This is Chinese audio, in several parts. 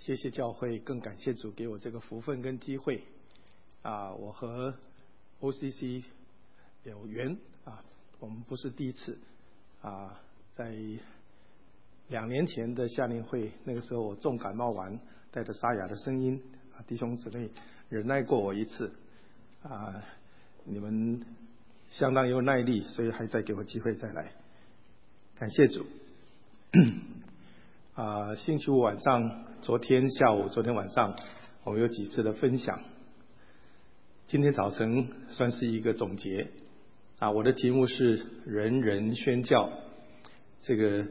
谢谢教会，更感谢主给我这个福分跟机会。我和 OCC 有缘我们不是第一次在2年前的夏令会，那个时候我重感冒完，带着沙哑的声音弟兄姊妹忍耐过我一次你们相当有耐力，所以还再给我机会再来，感谢主。星期五晚上，昨天下午、昨天晚上，我们有几次的分享。今天早晨算是一个总结我的题目是人人宣教。这个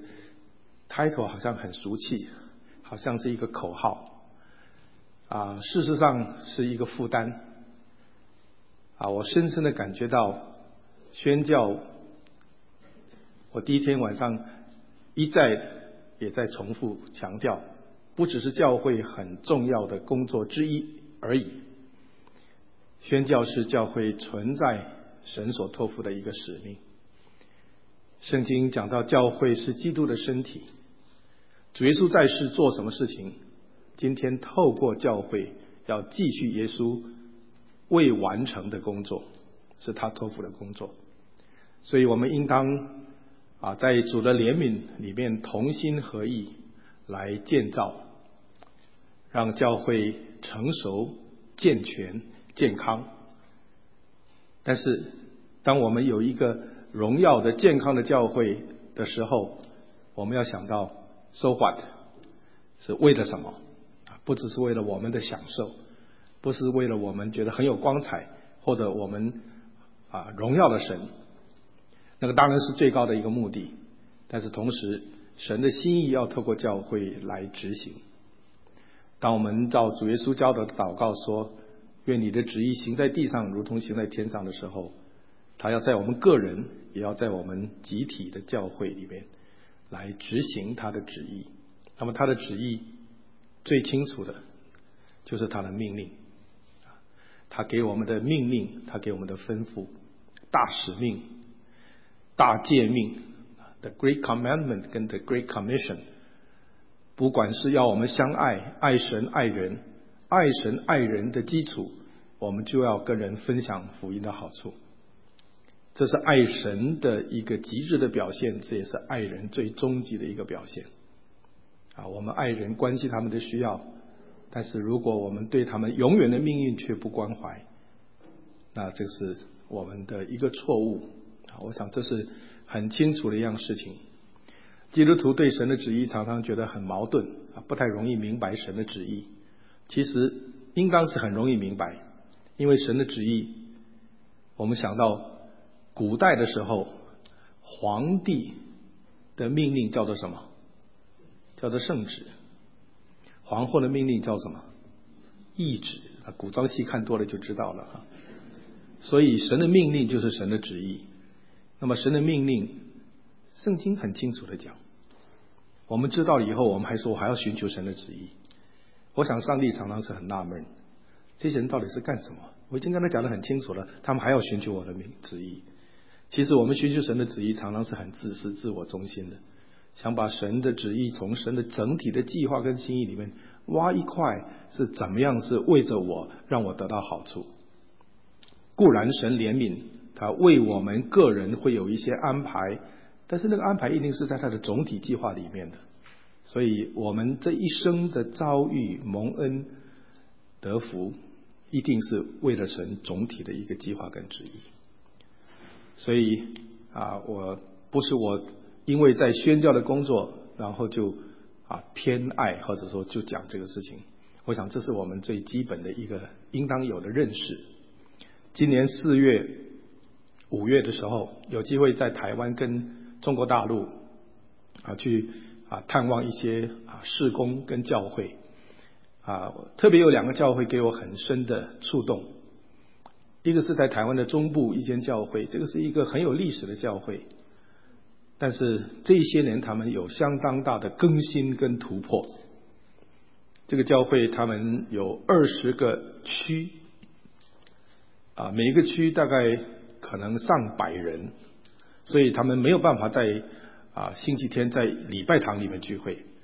title 好像很俗气，好像是一个口号事实上是一个负担我深深的感觉到宣教，我第一天晚上一再也在重复强调，不只是教会很重要的工作之一而已。宣教是教会存在神所托付的一个使命。圣经讲到教会是基督的身体，主耶稣在世做什么事情，今天透过教会要继续耶稣未完成的工作，是他托付的工作。所以我们应当在主的怜悯里面同心合意来建造，让教会成熟、健全、健康。但是当我们有一个荣耀的、健康的教会的时候，我们要想到 so what 是为了什么？不只是为了我们的享受，不是为了我们觉得很有光彩，或者我们荣耀了神，那个当然是最高的一个目的。但是同时神的心意要透过教会来执行。当我们照主耶稣教导的祷告说，愿你的旨意行在地上如同行在天上的时候，他要在我们个人，也要在我们集体的教会里面来执行他的旨意。那么他的旨意最清楚的就是他的命令，他给我们的命令，他给我们的吩咐，大使命、大诫命The Great Commandment 跟 The Great Commission， 不管是要我们相爱、爱神、爱人，爱神爱人的基础，我们就要跟人分享福音的好处。这是爱神的一个极致的表现，这也是爱人最终极的一个表现我们爱人关心他们的需要，但是如果我们对他们永远的命运却不关怀，那这是我们的一个错误我想这是很清楚的一样事情。基督徒对神的旨意常常觉得很矛盾不太容易明白神的旨意。其实应当是很容易明白，因为神的旨意，我们想到古代的时候，皇帝的命令叫做什么？叫做圣旨。皇后的命令叫什么？懿旨。古装戏看多了就知道了所以神的命令就是神的旨意。那么神的命令，圣经很清楚的讲，我们知道以后，我们还说我还要寻求神的旨意。我想上帝常常是很纳闷，这些人到底是干什么？我已经跟他讲得很清楚了，他们还要寻求我的旨意。其实我们寻求神的旨意常常是很自私、自我中心的，想把神的旨意从神的整体的计划跟心意里面挖一块，是怎么样是为着我，让我得到好处。固然神怜悯，他为我们个人会有一些安排，但是那个安排一定是在他的总体计划里面的。所以我们这一生的遭遇、蒙恩、得福，一定是为了神总体的一个计划跟旨意。所以我不是我因为在宣教的工作，然后就偏爱或者说就讲这个事情。我想这是我们最基本的一个应当有的认识。今年4月、5月的时候，有机会在台湾跟中国大陆去探望一些事工跟教会特别有2个教会给我很深的触动。一个是在台湾的中部一间教会，这个是一个很有历史的教会，但是这些年他们有相当大的更新跟突破。这个教会他们有20个区每一个区大概可能上百人，所以他们没有办法在星期天在礼拜堂里面聚会，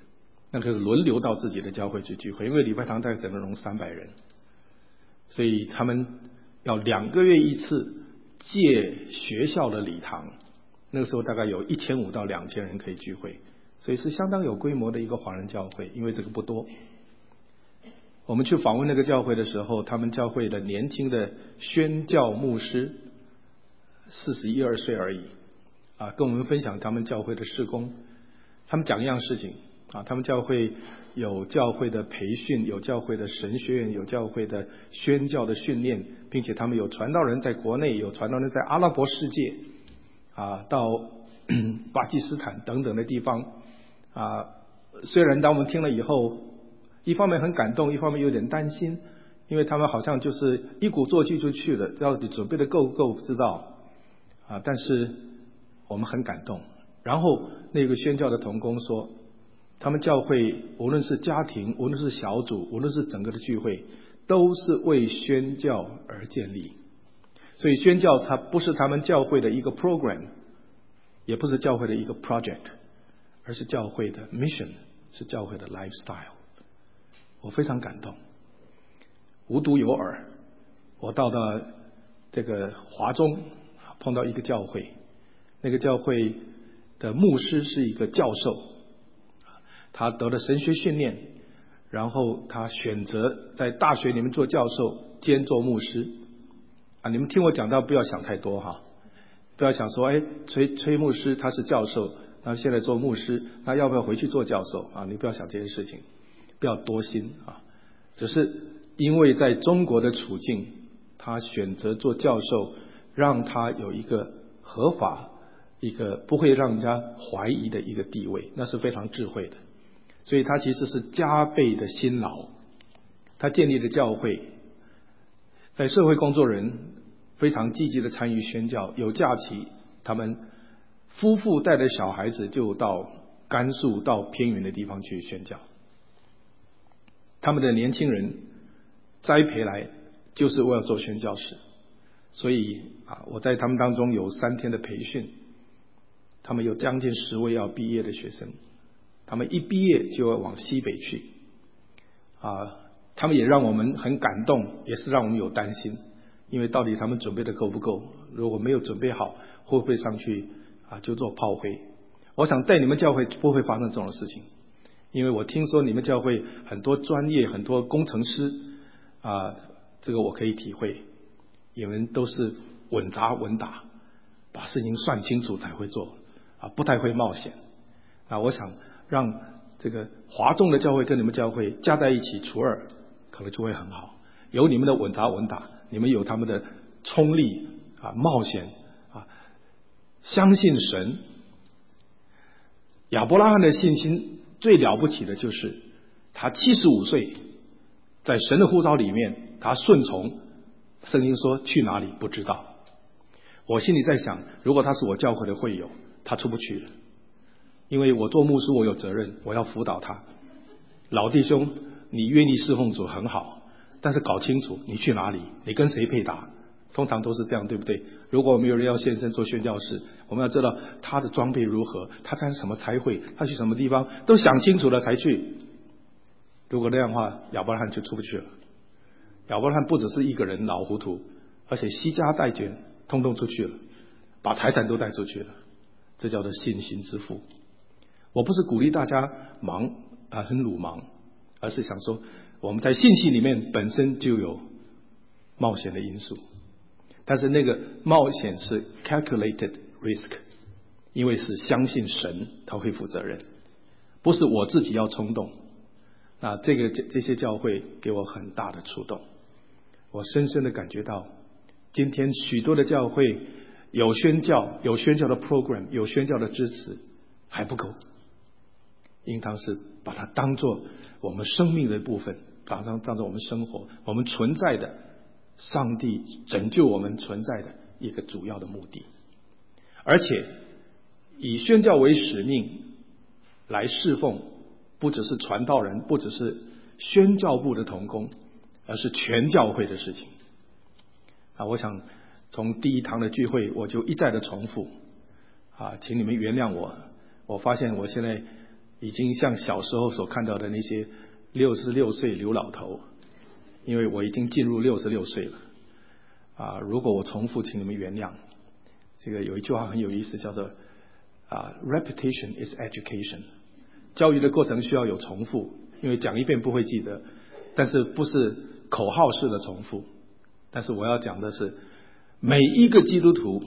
那个轮流到自己的教会去聚会，因为礼拜堂大概只能容300人，所以他们要2个月一次借学校的礼堂，那个时候大概有1500到2000人可以聚会，所以是相当有规模的一个华人教会，因为这个不多。我们去访问那个教会的时候，他们教会的年轻的宣教牧师41、2岁而已跟我们分享他们教会的事工。他们讲一样事情他们教会有教会的培训，有教会的神学院，有教会的宣教的训练，并且他们有传道人在国内，有传道人在阿拉伯世界到巴基斯坦等等的地方虽然当我们听了以后，一方面很感动，一方面有点担心，因为他们好像就是一鼓作气就去了，到底准备的够不够不知道但是我们很感动。然后那个宣教的同工说，他们教会无论是家庭，无论是小组，无论是整个的聚会，都是为宣教而建立。所以宣教它不是他们教会的一个 program， 也不是教会的一个 project， 而是教会的 mission， 是教会的 lifestyle。我非常感动。无独有偶，我到了这个华中碰到一个教会，那个教会的牧师是一个教授，他得了神学训练，然后他选择在大学里面做教授兼做牧师你们听我讲到不要想太多不要想说崔牧师他是教授，那现在做牧师，那要不要回去做教授你不要想这些事情，不要多心只是因为在中国的处境，他选择做教授，让他有一个合法，一个不会让人家怀疑的一个地位，那是非常智慧的。所以他其实是加倍的辛劳，他建立了教会，在社会工作人非常积极的参与宣教，有假期他们夫妇带着小孩子就到甘肃到偏远的地方去宣教，他们的年轻人栽培来就是为了做宣教士。所以我在他们当中有3天的培训，他们有将近10位要毕业的学生，他们一毕业就要往西北去他们也让我们很感动，也是让我们有担心，因为到底他们准备的够不够，如果没有准备好，会不会上去就做炮灰。我想在你们教会不会发生这种事情，因为我听说你们教会很多专业，很多工程师这个我可以体会，你们都是稳扎稳打，把事情算清楚才会做不太会冒险我想让这个华众的教会跟你们教会加在一起除2，可能就会很好。有你们的稳扎稳打，你们有他们的冲力冒险相信神。亚伯拉罕的信心最了不起的就是他75岁，在神的呼召里面他顺从，圣经说去哪里不知道。我心里在想，如果他是我教会的会友，他出不去了，因为我做牧师我有责任，我要辅导他。老弟兄，你愿意侍奉主很好，但是搞清楚你去哪里，你跟谁配搭，通常都是这样，对不对？如果我们有人要献身做宣教士，我们要知道他的装备如何，他参加什么差会，他去什么地方，都想清楚了才去。如果那样的话，亚伯拉罕就出不去了。亚伯拉罕不只是一个人老糊涂，而且惜家带眷通通出去了，把财产都带出去了，这叫做信心之父。我不是鼓励大家忙很鲁莽，而是想说我们在信息里面本身就有冒险的因素，但是那个冒险是 calculated risk， 因为是相信神他会负责任，不是我自己要冲动。这些教会给我很大的触动，我深深的感觉到今天许多的教会有宣教，有宣教的 program， 有宣教的支持还不够，应当是把它当作我们生命的一部分，把它当作我们生活，我们存在的上帝拯救我们存在的一个主要的目的。而且以宣教为使命来侍奉，不只是传道人，不只是宣教部的同工，而是全教会的事情我想从第一堂的聚会我就一再的重复请你们原谅我发现我现在已经像小时候所看到的那些66岁刘老头，因为我已经进入66岁了。如果我重复，请你们原谅。这个有一句话很有意思，叫做repetition is education。教育的过程需要有重复，因为讲一遍不会记得，但是不是口号式的重复。但是我要讲的是，每一个基督徒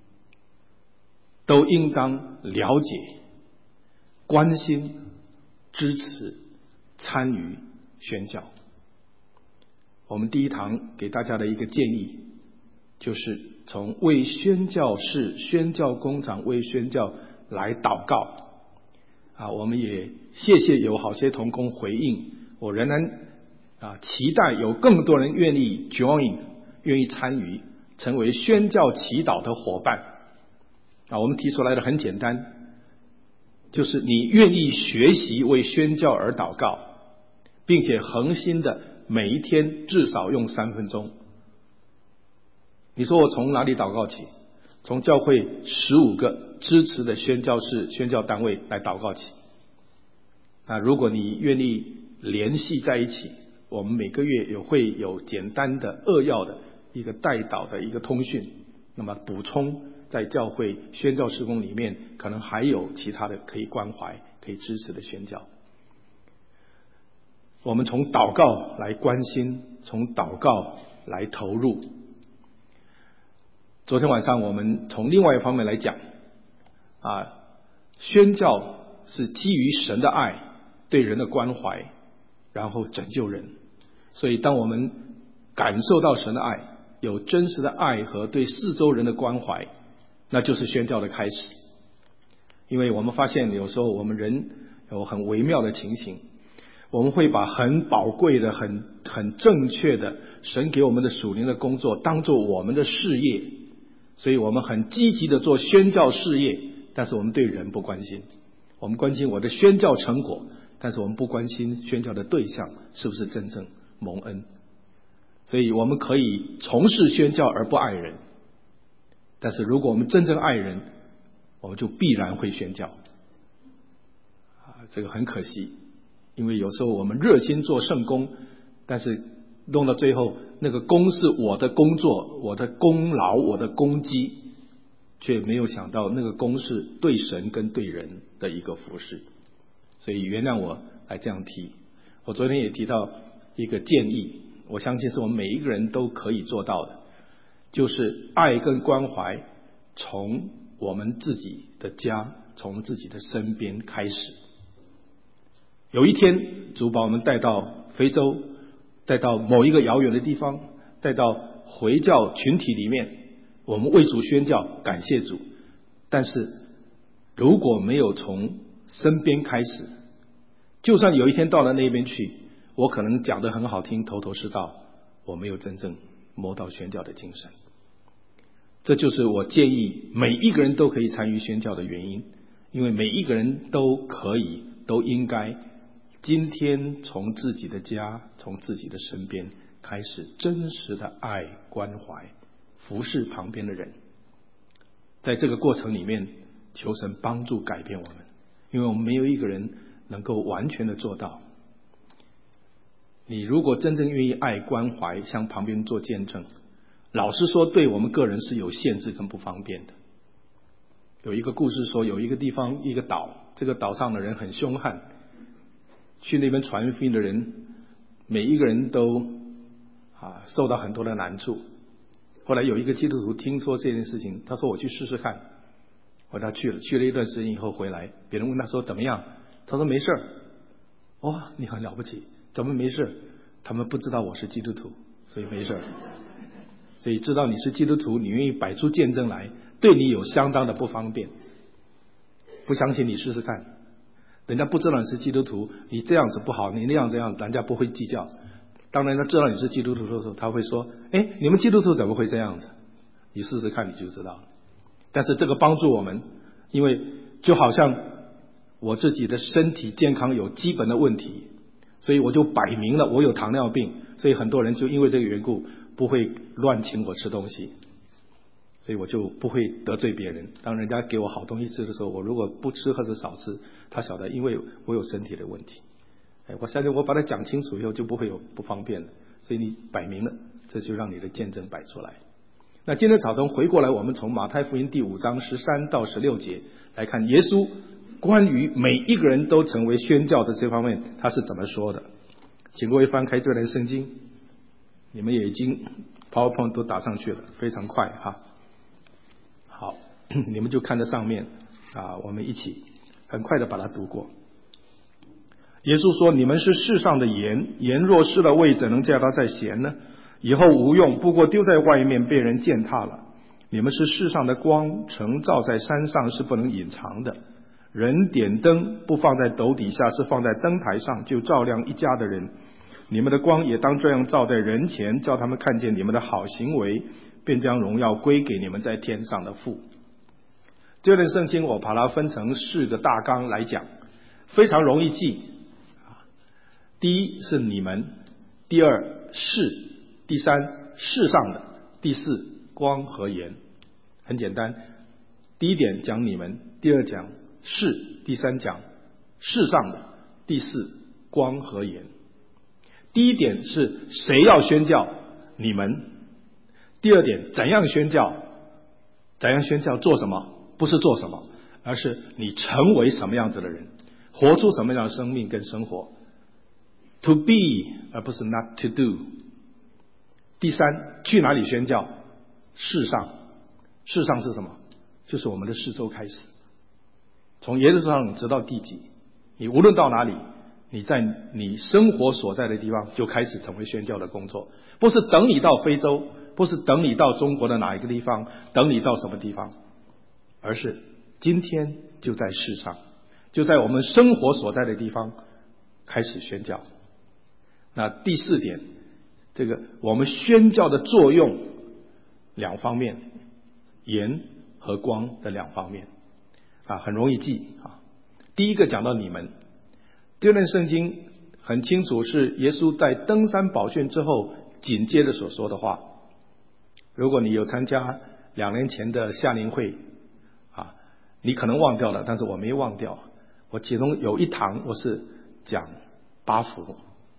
都应当了解、关心、支持、参与宣教。我们第一堂给大家的一个建议，就是从为宣教士、宣教工厂为宣教来祷告。我们也谢谢有好些同工回应，我仍然期待有更多人愿意 join， 愿意参与，成为宣教祈祷的伙伴。我们提出来的很简单，就是你愿意学习为宣教而祷告，并且恒心的每一天至少用3分钟。你说我从哪里祷告起？从教会15个支持的宣教士、宣教单位来祷告起。如果你愿意联系在一起，我们每个月也会有简单的扼要的一个代祷的一个通讯，那么补充在教会宣教事工里面可能还有其他的可以关怀、可以支持的宣教。我们从祷告来关心，从祷告来投入。昨天晚上我们从另外一方面来讲，宣教是基于神的爱，对人的关怀，然后拯救人。所以当我们感受到神的爱，有真实的爱和对四周人的关怀，那就是宣教的开始。因为我们发现有时候我们人有很微妙的情形，我们会把很宝贵的、很正确的神给我们的属灵的工作当作我们的事业，所以我们很积极的做宣教事业，但是我们对人不关心。我们关心我的宣教成果，但是我们不关心宣教的对象是不是真正蒙恩。所以我们可以从事宣教而不爱人，但是如果我们真正爱人，我们就必然会宣教。这个很可惜，因为有时候我们热心做圣工，但是弄到最后，那个工是我的工作、我的功劳、我的功绩，却没有想到那个工是对神跟对人的一个服事。所以原谅我来这样提。我昨天也提到一个建议，我相信是我们每一个人都可以做到的，就是爱跟关怀从我们自己的家，从自己的身边开始。有一天主把我们带到非洲，带到某一个遥远的地方，带到回教群体里面，我们为主宣教，感谢主。但是如果没有从身边开始，就算有一天到了那边去，我可能讲得很好听，头头是道，我没有真正摸到宣教的精神。这就是我建议每一个人都可以参与宣教的原因，因为每一个人都可以，都应该今天从自己的家，从自己的身边开始真实的爱、关怀、服侍旁边的人。在这个过程里面，求神帮助改变我们，因为我们没有一个人能够完全的做到。你如果真正愿意爱、关怀，向旁边做见证，老实说对我们个人是有限制跟不方便的。有一个故事说，有一个地方一个岛，这个岛上的人很凶悍，去那边传福音的人每一个人都受到很多的难处。后来有一个基督徒听说这件事情，他说我去试试看。他去了一段时间以后回来，别人问他说怎么样，他说没事。你很了不起，怎么没事？他们不知道我是基督徒，所以没事。所以知道你是基督徒，你愿意摆出见证来，对你有相当的不方便。不相信你试试看，人家不知道你是基督徒，你这样子不好，你那样这样，人家不会计较。当然他知道你是基督徒的时候，他会说你们基督徒怎么会这样子？你试试看你就知道了。但是这个帮助我们，因为就好像我自己的身体健康有基本的问题，所以我就摆明了我有糖尿病，所以很多人就因为这个缘故不会乱请我吃东西。 所以我就不会得罪别人。当人家给我好东西吃的时候，我如果不吃或者少吃，他晓得因为我有身体的问题。我相信我把它讲清楚以后就不会有不方便了。所以你摆明了，这就让你的见证摆出来。那今天早晨回过来，我们从马太福音第5章13到16节来看耶稣关于每一个人都成为宣教的这方面他是怎么说的。请各位翻开这段圣经，你们也已经 PowerPoint 都打上去了，非常快哈。好，你们就看着上面我们一起很快的把它读过。耶稣说，你们是世上的盐，盐若失了味，怎能叫它再咸呢？以后无用，不过丢在外面，被人践踏了。你们是世上的光，城照在山上是不能隐藏的。人点灯不放在斗底下，是放在灯台上，就照亮一家的人。你们的光也当这样照在人前，叫他们看见你们的好行为，便将荣耀归给你们在天上的父。这段圣经我把它分成4个大纲来讲，非常容易记。第一是你们，第2是，第3世上的，第4光和盐。很简单，第1点讲你们，第2讲是，第3讲世上的，第4光和盐。第1点是谁要宣教？你们。第2点怎样宣教？怎样宣教？做什么？不是做什么，而是你成为什么样子的人，活出什么样的生命跟生活。To be 而不是 not to do。 第3，去哪里宣教？世上。世上是什么？就是我们的四周开始，从耶路撒冷直到地极，你无论到哪里，你在你生活所在的地方就开始成为宣教的工作。不是等你到非洲，不是等你到中国的哪一个地方，等你到什么地方，而是今天就在世上，就在我们生活所在的地方开始宣教。那第4点，这个我们宣教的作用2方面，盐和光的2方面很容易记第一个讲到你们，这段圣经很清楚是耶稣在登山宝训之后紧接着所说的话。如果你有参加2年前的夏令会你可能忘掉了，但是我没忘掉。我其中有一堂我是讲8福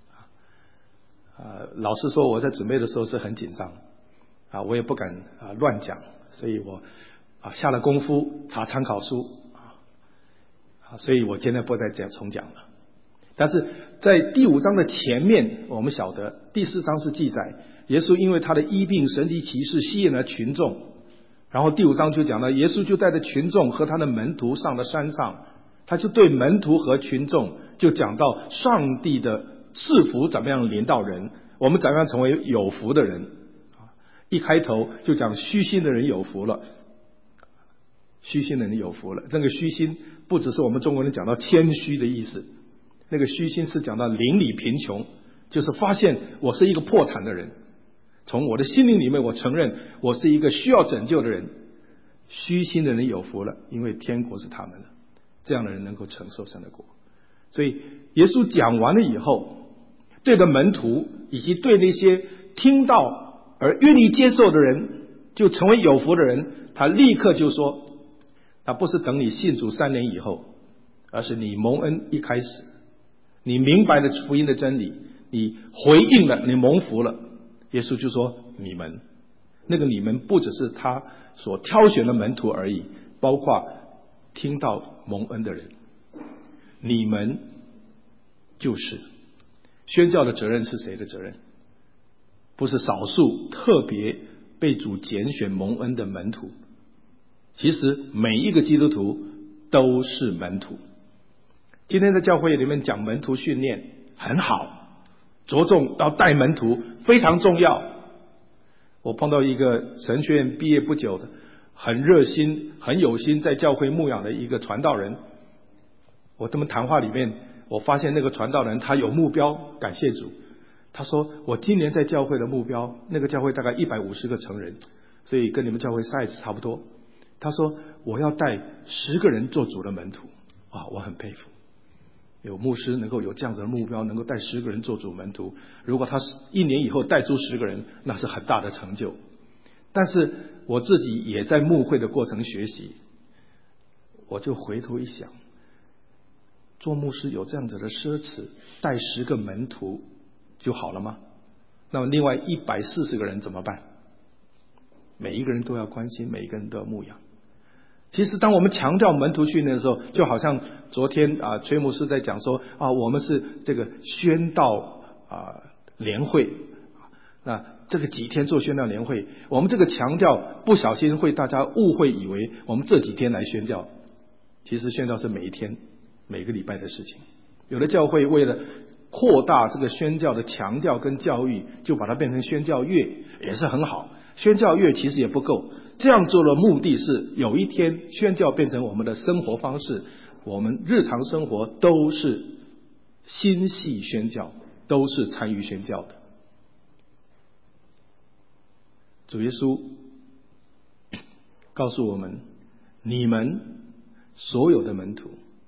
老实说我在准备的时候是很紧张我也不敢乱讲，所以我下了功夫查参考书所以我今天不再重讲了。但是在第5章的前面，我们晓得第4章是记载耶稣因为他的医病神迹奇事吸引了群众，然后第5章就讲到耶稣就带着群众和他的门徒上了山上，他就对门徒和群众就讲到上帝的赐福怎么样临到人，我们怎么样成为有福的人。一开头就讲虚心的人有福了，虚心的人有福了。这个虚心不只是我们中国人讲到谦虚的意思，那个虚心是讲到邻里贫穷，就是发现我是一个破产的人，从我的心灵里面我承认我是一个需要拯救的人。虚心的人有福了，因为天国是他们的，这样的人能够承受神的国。所以耶稣讲完了以后，对着门徒以及对那些听到而愿意接受的人，就成为有福的人，他立刻就说，他不是等你信主3年以后，而是你蒙恩一开始，你明白了福音的真理，你回应了，你蒙福了。耶稣就说你们，那个你们不只是他所挑选的门徒而已，包括听到蒙恩的人。你们就是宣教的责任是谁的责任？不是少数特别被主拣选蒙恩的门徒，其实每一个基督徒都是门徒。今天在教会里面讲门徒训练很好，着重要带门徒非常重要。我碰到一个神学院毕业不久的很热心很有心在教会牧养的一个传道人，我这么谈话里面我发现那个传道人他有目标，感谢主。他说我今年在教会的目标，那个教会大概150个成人，所以跟你们教会 size 差不多。他说我要带10个人做主的门徒。我很佩服有牧师能够有这样子的目标，能够带10个人做主门徒。如果他1年以后带出10个人，那是很大的成就。但是我自己也在牧会的过程学习，我就回头一想，做牧师有这样子的奢侈，带10个门徒就好了吗？那么另外140个人怎么办？每一个人都要关心，每一个人都要牧养。其实当我们强调门徒训练的时候，就好像昨天崔牧师在讲说我们是这个宣道联会，那这个几天做宣教联会，我们这个强调不小心会大家误会以为我们这几天来宣教，其实宣教是每一天每个礼拜的事情。有的教会为了扩大这个宣教的强调跟教育，就把它变成宣教月，也是很好。宣教月其实也不够，这样做的目的是有一天宣教变成我们的生活方式，我们日常生活都是心系宣教，都是参与宣教的。主耶稣告诉我们，你们所有的门徒，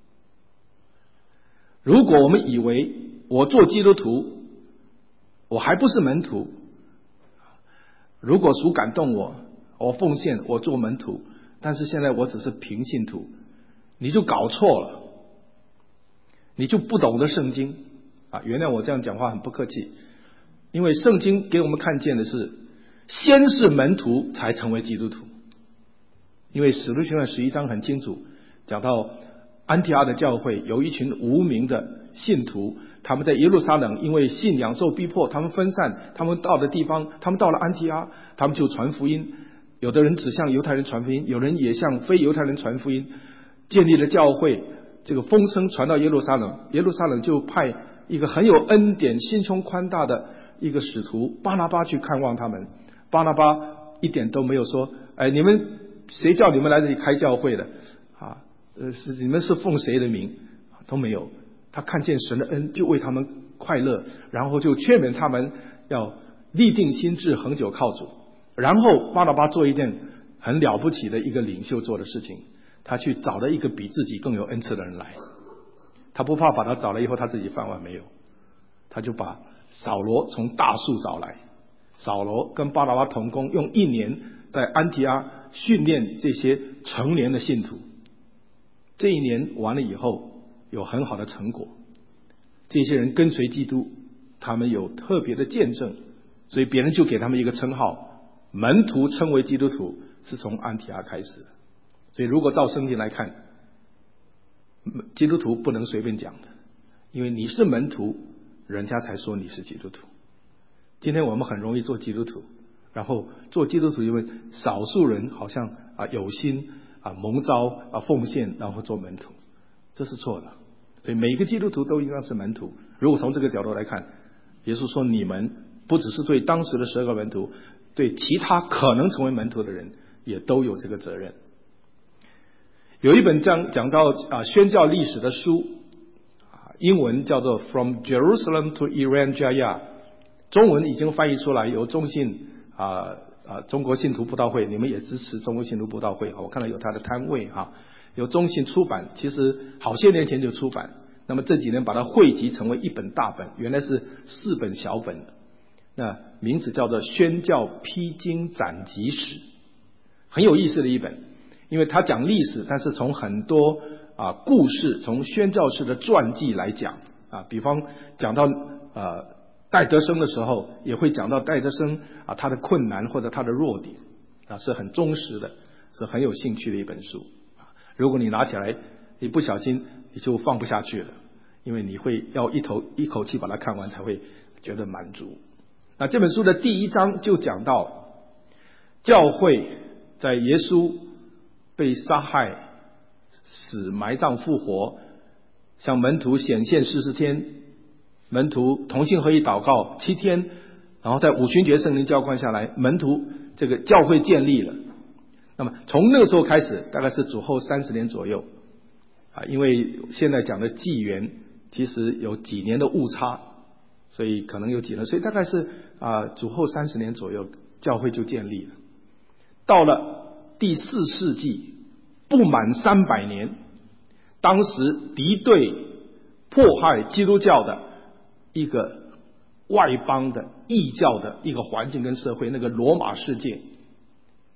如果我们以为我做基督徒我还不是门徒，如果主感动我奉献，我做门徒，但是现在我只是平信徒，你就搞错了，你就不懂得圣经原谅我这样讲话很不客气，因为圣经给我们看见的是先是门徒才成为基督徒。因为使徒行传11章很清楚讲到安提阿的教会有一群无名的信徒，他们在耶路撒冷因为信仰受逼迫，他们分散，他们到的地方，他们到了安提阿，他们就传福音，有的人只向犹太人传福音，有人也向非犹太人传福音，建立了教会，这个风声传到耶路撒冷，耶路撒冷就派一个很有恩典心胸宽大的一个使徒巴拿巴去看望他们。巴拿巴一点都没有说你们谁叫你们来这里开教会的你们是奉谁的名，都没有。他看见神的恩就为他们快乐，然后就劝勉他们要立定心志恒久靠主。然后巴拿巴做一件很了不起的一个领袖做的事情，他去找了一个比自己更有恩赐的人来，他不怕把他找了以后他自己饭碗没有，他就把扫罗从大树找来，扫罗跟巴拿巴同工，用1年在安提阿训练这些成年的信徒。这1年完了以后有很好的成果，这些人跟随基督，他们有特别的见证，所以别人就给他们一个称号，门徒称为基督徒是从安提阿开始的。所以如果照圣经来看，基督徒不能随便讲的，因为你是门徒，人家才说你是基督徒。今天我们很容易做基督徒，然后做基督徒因为少数人好像有心蒙召奉献，然后做门徒，这是错的。所以每一个基督徒都应该是门徒。如果从这个角度来看，耶稣说你们不只是对当时的12个门徒，对其他可能成为门徒的人也都有这个责任。有一本讲到宣教历史的书，英文叫做 From Jerusalem to Irian Jaya， 中文已经翻译出来，由中信中国信徒布道会，你们也支持中国信徒布道会，我看到有他的摊位由中信出版，其实好些年前就出版，那么这几年把它汇集成为一本大本，原来是4本小本的，那名字叫做宣教披荆斩棘史，很有意思的一本，因为他讲历史，但是从很多故事，从宣教士的传记来讲比方讲到戴德生的时候，也会讲到戴德生他的困难或者他的弱点是很忠实的，是很有兴趣的一本书。如果你拿起来，你不小心你就放不下去了，因为你会要一口气把它看完才会觉得满足。那这本书的第1章就讲到教会在耶稣被杀害、死、埋葬、复活，向门徒显现40天，门徒同心合意祷告7天，然后在五旬节圣灵浇灌下来，门徒这个教会建立了。那么从那个时候开始，大概是主后30年左右因为现在讲的纪元其实有几年的误差，所以可能有几年，所以大概是主后30年左右教会就建立了。到了第4世纪不满300年，当时敌对迫害基督教的一个外邦的异教的一个环境跟社会，那个罗马世界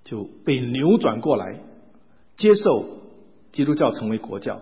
就被扭转过来，接受基督教成为国教。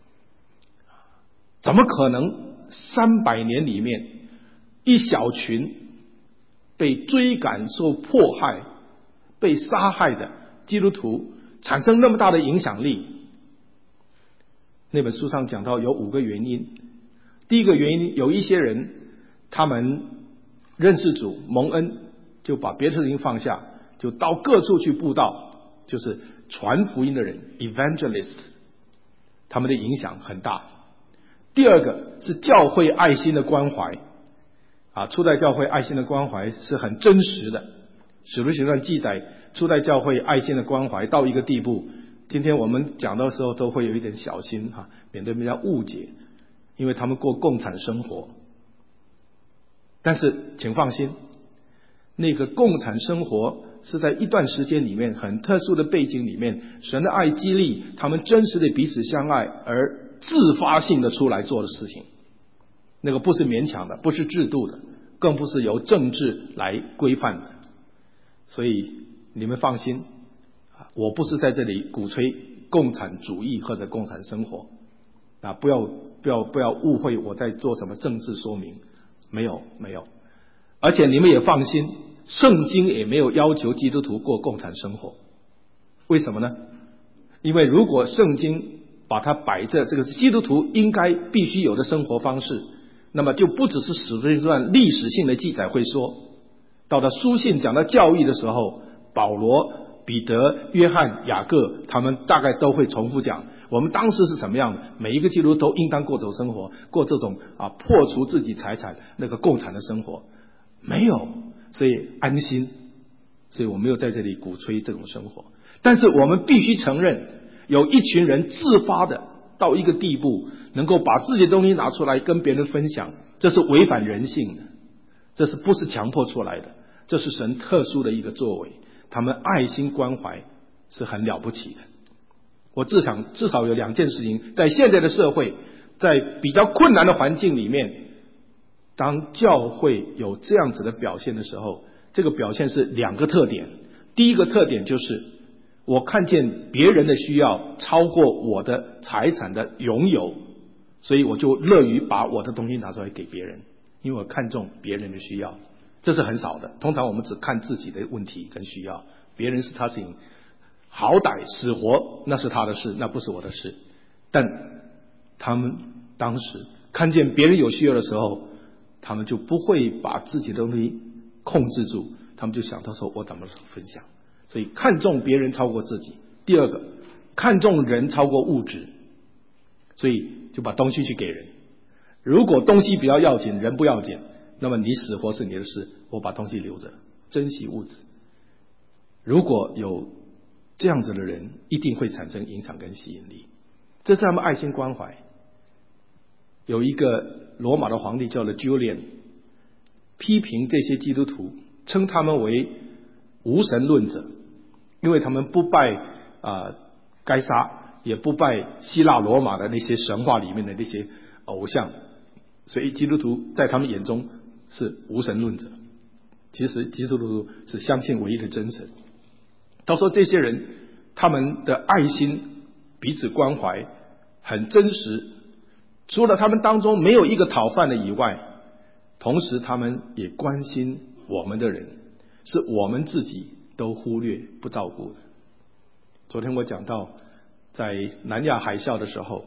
怎么可能300年里面一小群被追赶、受迫害、被杀害的基督徒产生那么大的影响力？那本书上讲到有5个原因。第一个原因，有一些人他们认识主蒙恩，就把别的事情放下，就到各处去布道，就是传福音的人 evangelists， 他们的影响很大。第二个是教会爱心的关怀初代教会爱心的关怀是很真实的。使徒行传记载初代教会爱心的关怀到一个地步，今天我们讲的时候都会有一点小心免得人家误解，因为他们过共产生活。但是请放心，那个共产生活是在一段时间里面很特殊的背景里面，神的爱激励他们真实的彼此相爱而自发性的出来做的事情。那个不是勉强的，不是制度的，更不是由政治来规范的。所以你们放心，我不是在这里鼓吹共产主义或者共产生活不要误会我在做什么政治说明，没有。而且你们也放心，圣经也没有要求基督徒过共产生活。为什么呢？因为如果圣经把它摆在这个基督徒应该必须有的生活方式，那么就不只是使徒行传历史性的记载会说，到了书信讲到教义的时候，保罗、彼得、约翰、雅各他们大概都会重复讲我们当时是怎么样的，每一个基督徒都应当过这种生活，过这种破除自己财产那个共产的生活。没有，所以安心。所以我没有在这里鼓吹这种生活。但是我们必须承认，有一群人自发的到一个地步，能够把自己的东西拿出来跟别人分享，这是违反人性的，这是不是强迫出来的，这是神特殊的一个作为。他们爱心关怀是很了不起的。我至少有2件事情，在现在的社会，在比较困难的环境里面，当教会有这样子的表现的时候，这个表现是2个特点。第一个特点就是我看见别人的需要超过我的财产的拥有，所以我就乐于把我的东西拿出来给别人，因为我看重别人的需要。这是很少的，通常我们只看自己的问题跟需要，别人是他事情，好歹死活那是他的事，那不是我的事。但他们当时看见别人有需要的时候，他们就不会把自己的东西控制住，他们就想到说我怎么分享。所以看重别人超过自己。第二个，看重人超过物质，所以就把东西去给人。如果东西比较要紧，人不要紧，那么你死活是你的事，我把东西留着，珍惜物质。如果有这样子的人，一定会产生影响跟吸引力。这是他们爱心关怀。有一个罗马的皇帝叫做 Julian， 批评这些基督徒，称他们为无神论者，因为他们不拜该撒，也不拜希腊罗马的那些神话里面的那些偶像，所以基督徒在他们眼中是无神论者。其实基督徒是相信唯一的真神。他说这些人他们的爱心彼此关怀很真实，除了他们当中没有一个讨饭的以外，同时他们也关心我们的人，是我们自己都忽略不照顾的。昨天我讲到在南亚海啸的时候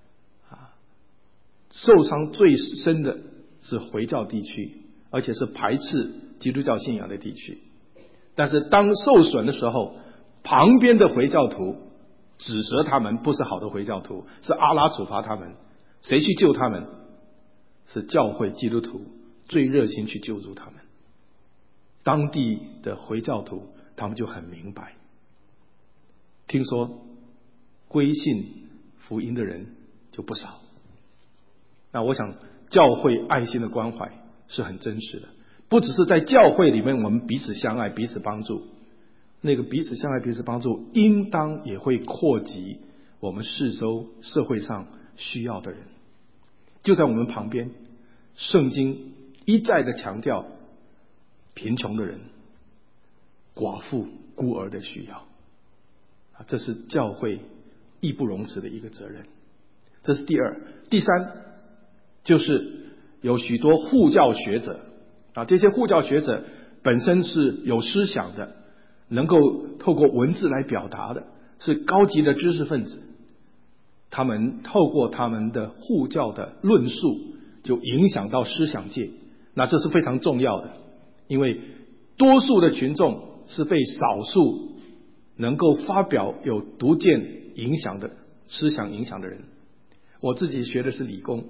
受伤最深的是回教地区，而且是排斥基督教信仰的地区。但是当受损的时候，旁边的回教徒指责他们不是好的回教徒，是阿拉处罚他们。谁去救他们？是教会基督徒最热心去救助他们。当地的回教徒他们就很明白，听说归信福音的人就不少。那我想教会爱心的关怀是很真实的，不只是在教会里面我们彼此相爱彼此帮助，那个彼此相爱彼此帮助应当也会扩及我们四周社会上需要的人。就在我们旁边，圣经一再的强调贫穷的人， 寡妇、孤儿的需要。这是教会义不容辞的一个责任。这是第二。第三，就是有许多护教学者这些护教学者本身是有思想的，能够透过文字来表达的，是高级的知识分子。他们透过他们的护教的论述，就影响到思想界。那这是非常重要的，因为多数的群众是被少数能够发表有独见影响的思想影响的人。我自己学的是理工，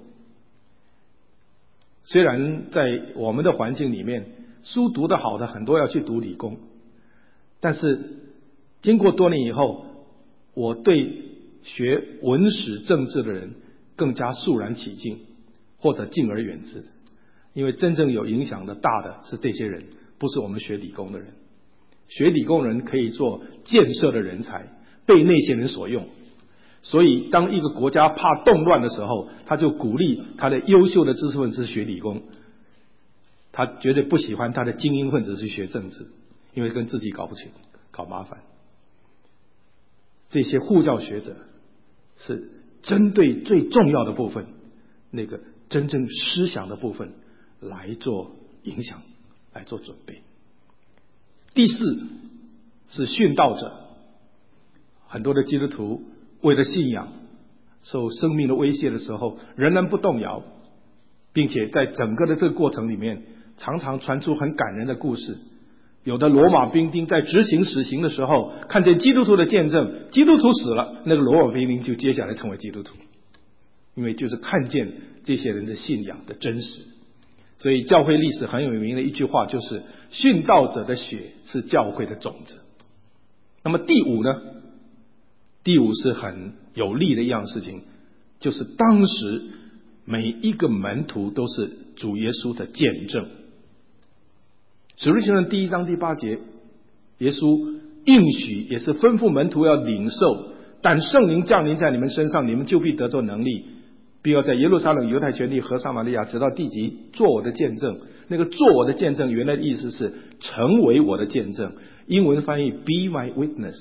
虽然在我们的环境里面，书读得好的很多要去读理工，但是经过多年以后，我对学文史政治的人更加肃然起敬，或者敬而远之。因为真正有影响的大的是这些人，不是我们学理工的人。学理工人可以做建设的人才，被那些人所用。所以当一个国家怕动乱的时候，他就鼓励他的优秀的知识分子学理工，他绝对不喜欢他的精英分子去学政治，因为跟自己搞不清，搞麻烦。这些护教学者是针对最重要的部分，那个真正思想的部分来做影响，来做准备。第四是殉道者。很多的基督徒为了信仰受生命的威胁的时候仍然不动摇，并且在整个的这个过程里面常常传出很感人的故事。有的罗马兵丁在执行死刑的时候看见基督徒的见证，基督徒死了，那个罗马兵丁就接下来成为基督徒，因为就是看见这些人的信仰的真实。所以教会历史很有名的一句话就是殉道者的血是教会的种子。那么第五呢？第五是很有利的一样事情，就是当时每一个门徒都是主耶稣的见证。使徒行传第1章第8节，耶稣应许也是吩咐门徒要领受，但圣灵降临在你们身上，你们就必得着能力，必要在耶路撒冷、犹太全地和撒玛利亚直到地极做我的见证。那个做我的见证原来的意思是成为我的见证，英文翻译 be my witness。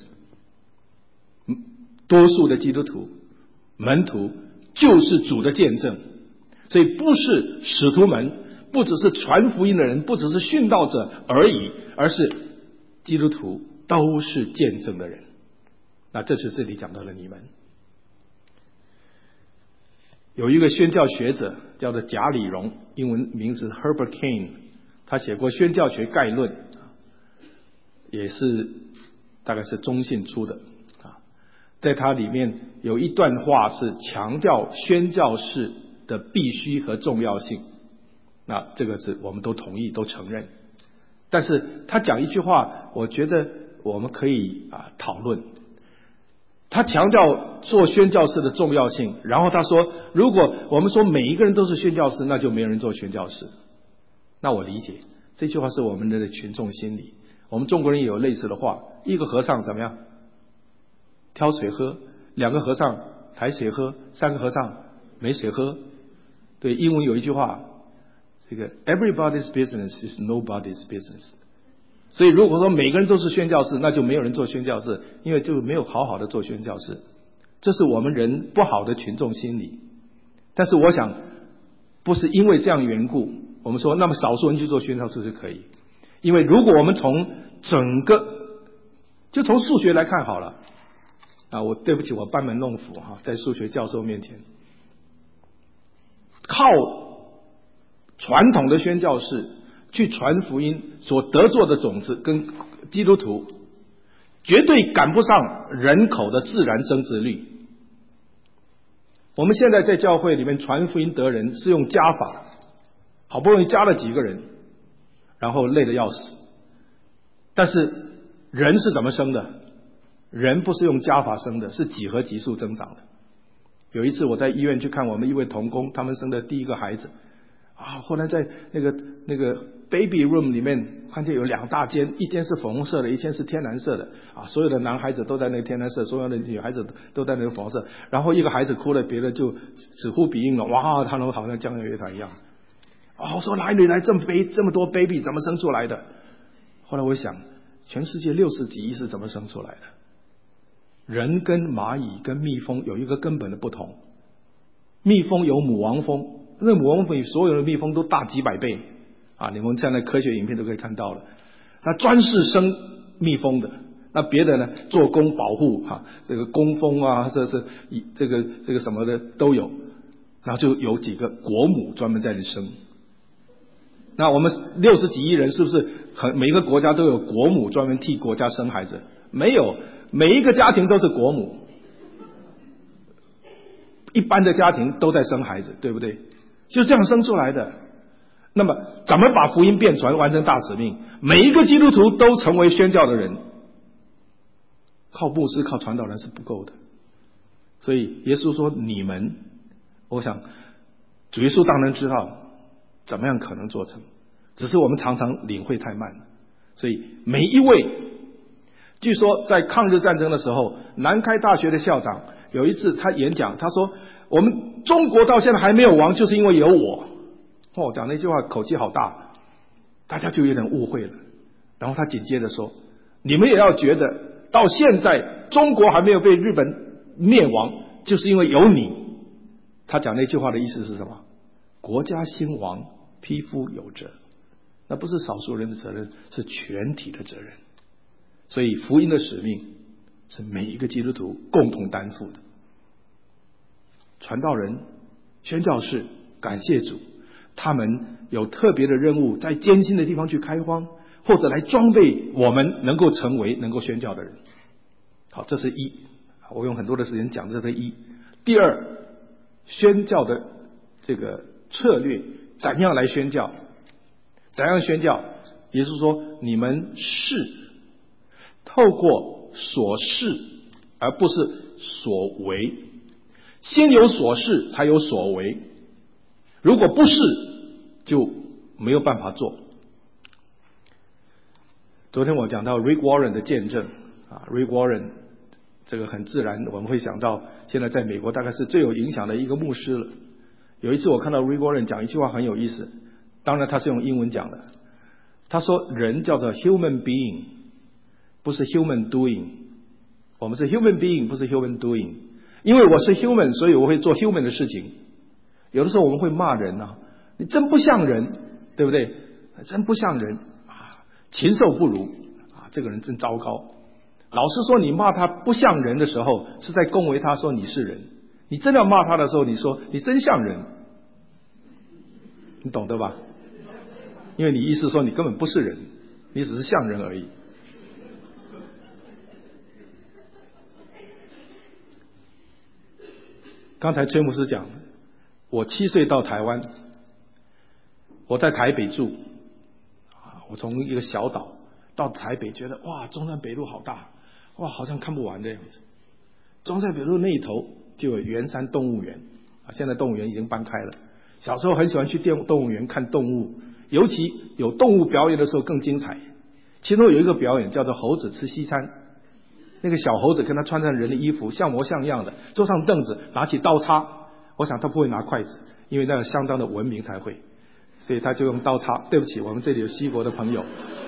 多数的基督徒门徒就是主的见证，所以不是使徒们，不只是传福音的人，不只是殉道者而已，而是基督徒都是见证的人。那这是这里讲到了你们。有一个宣教学者叫做贾里荣，英文名字 Herbert Kane， 他写过《宣教学概论》，也是大概是中信出的。在它里面有一段话是强调宣教士的必须和重要性，那这个是我们都同意都承认。但是他讲一句话，我觉得我们可以讨论。他强调做宣教士的重要性，然后他说如果我们说每一个人都是宣教士，那就没有人做宣教士。那我理解这句话是我们的群众心理，我们中国人也有类似的话，一个和尚怎么样挑水喝，两个和尚抬水喝，三个和尚没水喝。对，英文有一句话，这个 everybody's business is nobody's business。 所以如果说每个人都是宣教士，那就没有人做宣教士，因为就没有好好的做宣教士。这是我们人不好的群众心理。但是我想不是因为这样缘故，我们说那么少数人去做宣教士就可以。因为如果我们从整个就从数学来看好了我对不起，我班门弄斧在数学教授面前，靠传统的宣教士去传福音所得做的种子跟基督徒绝对赶不上人口的自然增值率。我们现在在教会里面传福音得人是用加法，好不容易加了几个人，然后累得要死。但是人是怎么生的？人不是用加法生的，是几何级数增长的。有一次我在医院去看我们一位同工，他们生的第一个孩子后来在那个 baby room 里面看见有2大间，一间是粉红色的，一间是天蓝色的所有的男孩子都在那个天蓝色，所有的女孩子都在那个粉红色。然后一个孩子哭了，别的就只呼鼻音了，哇，他们好像江洋乐团一样。我说哪里来这么多 baby 怎么生出来的？后来我想全世界60几亿是怎么生出来的？人跟蚂蚁跟蜜蜂有一个根本的不同，蜜蜂有母王蜂，那母王蜂比所有的蜜蜂都大几百倍啊！你们现在科学影片都可以看到了。那专是生蜜蜂的，那别的呢，做工保护这个工蜂啊，这是这个什么的都有，然后就有几个国母专门在那里生。那我们60几亿人是不是每一个国家都有国母专门替国家生孩子？没有，每一个家庭都是国母，一般的家庭都在生孩子，对不对？就这样生出来的。那么怎么把福音变传，完成大使命？每一个基督徒都成为宣教的人，靠牧师靠传道人是不够的。所以耶稣说你们，我想主耶稣当然知道怎么样可能做成，只是我们常常领会太慢。所以每一位，据说在抗日战争的时候，南开大学的校长有一次他演讲，他说我们中国到现在还没有亡，就是因为有我。讲那句话口气好大，大家就有点误会了。然后他紧接着说，你们也要觉得到现在中国还没有被日本灭亡，就是因为有你。他讲那句话的意思是什么？国家兴亡，匹夫有责。那不是少数人的责任，是全体的责任。所以福音的使命是每一个基督徒共同担负的。传道人、宣教士，感谢主，他们有特别的任务，在艰辛的地方去开荒，或者来装备我们能够成为能够宣教的人。好，这是一，我用很多的时间讲这是一。第二，宣教的这个策略，怎样来宣教？怎样宣教？耶稣说，你们是透过所是，而不是所为。先有所是，才有所为。如果不是，就没有办法做。昨天我讲到 Rick Warren 的见证Rick Warren 这个很自然我们会想到，现在在美国大概是最有影响的一个牧师了。有一次我看到 Rick Warren 讲一句话很有意思，当然他是用英文讲的。他说人叫做 human being， 不是 human doing。 我们是 human being， 不是 human doing。 因为我是 human， 所以我会做 human 的事情。有的时候我们会骂人你真不像人，对不对？真不像人禽兽不如这个人真糟糕。老师说你骂他不像人的时候，是在恭维他说你是人。你真要骂他的时候，你说你真像人，你懂得吧？因为你意思说你根本不是人，你只是像人而已。刚才崔牧师讲，我7岁到台湾，我在台北住我从一个小岛到台北，觉得哇，中山北路好大，哇，好像看不完的样子。中山北路那一头就有圆山动物园现在动物园已经搬开了。小时候很喜欢去动物园看动物，尤其有动物表演的时候更精彩。其中有一个表演叫做猴子吃西餐，那个小猴子跟他穿上人的衣服，像模像样的，坐上凳子，拿起刀叉。我想他不会拿筷子，因为那个相当的文明才会，所以他就用刀叉。对不起，我们这里有西国的朋友。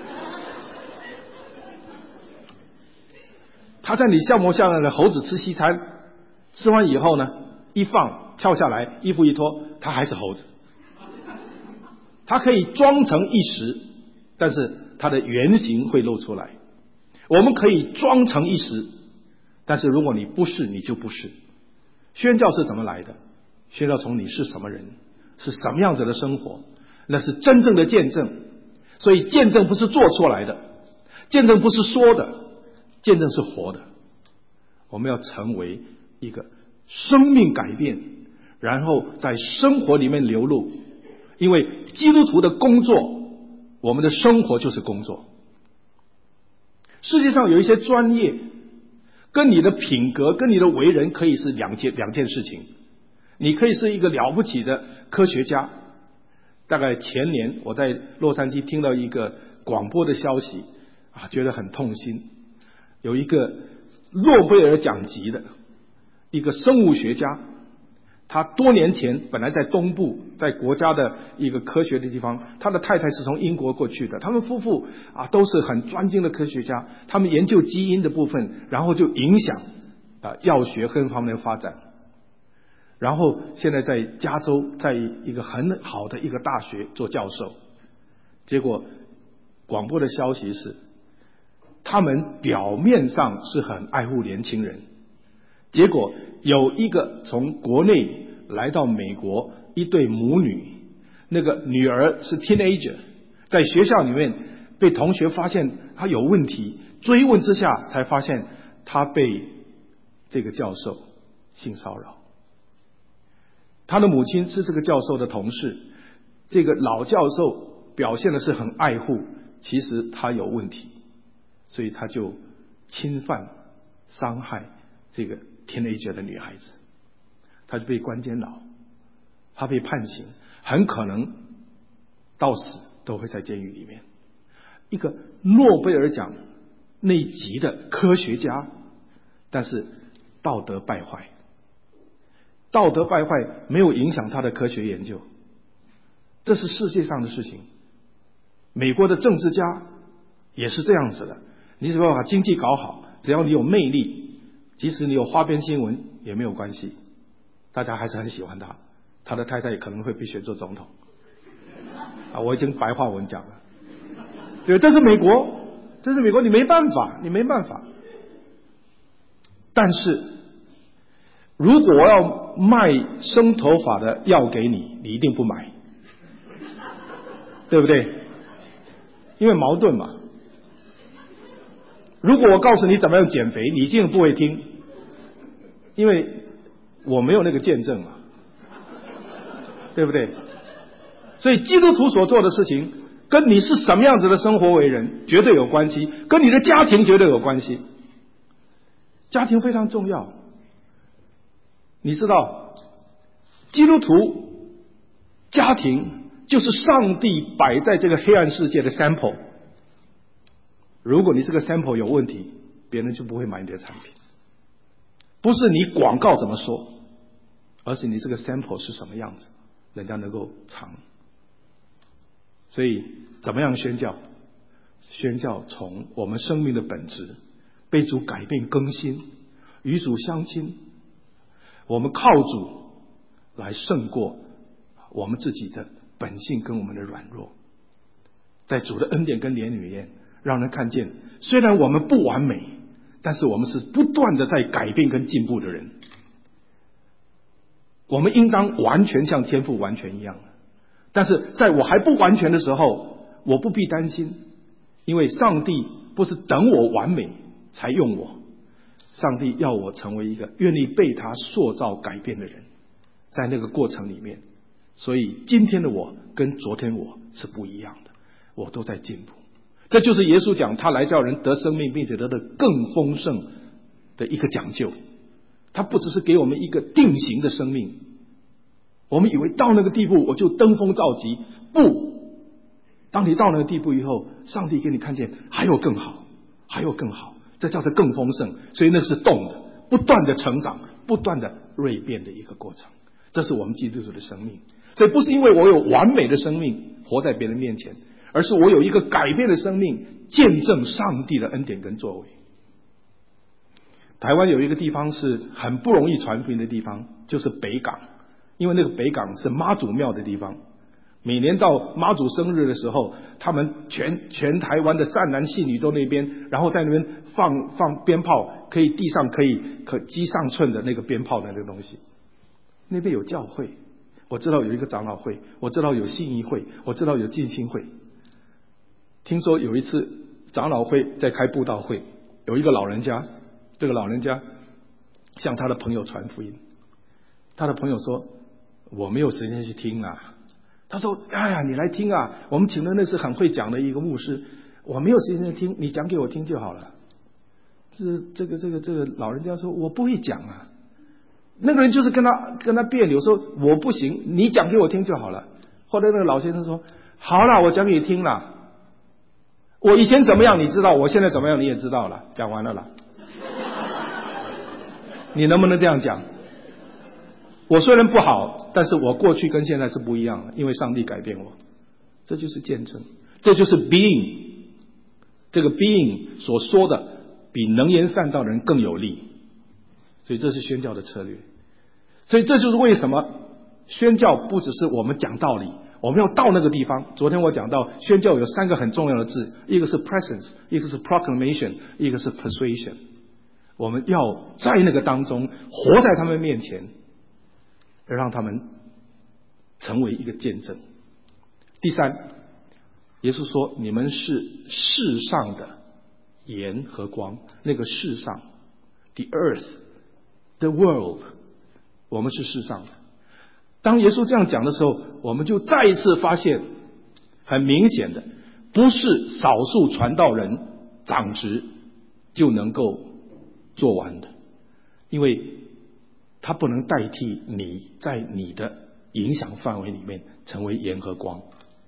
他在你像模像样的猴子吃西餐，吃完以后呢，一放跳下来，衣服一脱，他还是猴子。他可以装成一时，但是他的原形会露出来。我们可以装成一时，但是如果你不是，你就不是。宣教是怎么来的？宣教从你是什么人，是什么样子的生活，那是真正的见证。所以见证不是做出来的，见证不是说的，见证是活的。我们要成为一个生命改变，然后在生活里面流露。因为基督徒的工作，我们的生活就是工作。世界上有一些专业跟你的品格跟你的为人可以是两件事情。你可以是一个了不起的科学家。大概前年我在洛杉矶听到一个广播的消息觉得很痛心。有一个诺贝尔奖级的一个生物学家， 他多年前本来在东部，在国家的一个科学的地方，他的太太是从英国过去的，他们夫妇都是很专精的科学家，他们研究基因的部分，然后就影响药学各方面的发展。然后现在在加州，在一个很好的一个大学做教授。结果广播的消息是，他们表面上是很爱护年轻人，结果有一个从国内来到美国一对母女，那个女儿是 teenager， 在学校里面被同学发现她有问题，追问之下才发现她被这个教授性骚扰。她的母亲是这个教授的同事，这个老教授表现的是很爱护，其实他有问题，所以他就侵犯伤害这个 teenager 的女孩子，他就被关监牢，他被判刑，很可能到死都会在监狱里面。一个诺贝尔奖那级的科学家，但是道德败坏，道德败坏没有影响他的科学研究，这是世界上的事情。美国的政治家也是这样子的，你只要把经济搞好，只要你有魅力，即使你有花边新闻也没有关系，大家还是很喜欢他，他的太太也可能会被选做总统我已经白话文讲了，对，这是美国，这是美国，你没办法，你没办法。但是如果我要卖生头发的药给你，你一定不买，对不对？因为矛盾嘛。如果我告诉你怎么样减肥，你一定不会听，因为我没有那个见证嘛，对不对？所以基督徒所做的事情跟你是什么样子的生活为人绝对有关系，跟你的家庭绝对有关系。家庭非常重要。你知道基督徒家庭就是上帝摆在这个黑暗世界的 sample， 如果你这个 sample 有问题，别人就不会买你的产品。不是你广告怎么说，而是你这个 sample 是什么样子，人家能够尝。所以怎么样宣教？宣教从我们生命的本质被主改变更新，与主相亲，我们靠主来胜过我们自己的本性跟我们的软弱，在主的恩典跟怜悯里面，让人看见虽然我们不完美，但是我们是不断的在改变跟进步的人。我们应当完全像天父完全一样，但是在我还不完全的时候，我不必担心，因为上帝不是等我完美才用我，上帝要我成为一个愿意被他塑造改变的人，在那个过程里面，所以今天的我跟昨天我是不一样的，我都在进步。这就是耶稣讲他来叫人得生命，并且得的更丰盛的一个讲究。他不只是给我们一个定型的生命，我们以为到那个地步我就登峰造极，不，当你到那个地步以后，上帝给你看见还有更好，还有更好，这叫做更丰盛。所以那是动的，不断的成长，不断的锐变的一个过程。这是我们基督徒的生命。所以不是因为我有完美的生命活在别人面前，而是我有一个改变的生命，见证上帝的恩典跟作为。台湾有一个地方是很不容易传福音的地方，就是北港，因为那个北港是妈祖庙的地方。每年到妈祖生日的时候，他们全台湾的善男信女都那边，然后在那边放鞭炮，可以地上可击上寸的那个鞭炮的那个东西。那边有教会，我知道有一个长老会，我知道有信义会，我知道有浸信会。听说有一次长老会在开布道会，有一个老人家，这个老人家向他的朋友传福音，他的朋友说我没有时间去听啊。他说哎呀，你来听啊，我们请的那是很会讲的一个牧师，我没有时间听，你讲给我听就好了。这个老人家说我不会讲啊。那个人就是跟他别扭，说我不行，你讲给我听就好了。后来那个老先生说好了，我讲给你听了，我以前怎么样你知道，我现在怎么样你也知道了，讲完了啦。你能不能这样讲？ 我虽然不好，但是我过去跟现在是不一样的，因为上帝改变我。这就是见证，这就是 being。这个 being 所说的比能言善道的人更有力，所以这是宣教的策略。所以这就是为什么宣教不只是我们讲道理，我们要到那个地方。昨天我讲到宣教有3个很重要的字，一个是 presence， 一个是 proclamation， 一个是 persuasion。我们要在那个当中活在他们面前，让他们成为一个见证。第三，耶稣说你们是世上的盐和光。那个世上 the earth the world， 我们是世上的。当耶稣这样讲的时候，我们就再一次发现很明显的，不是少数传道人长职就能够做完的，因为他不能代替你在你的影响范围里面成为盐和光，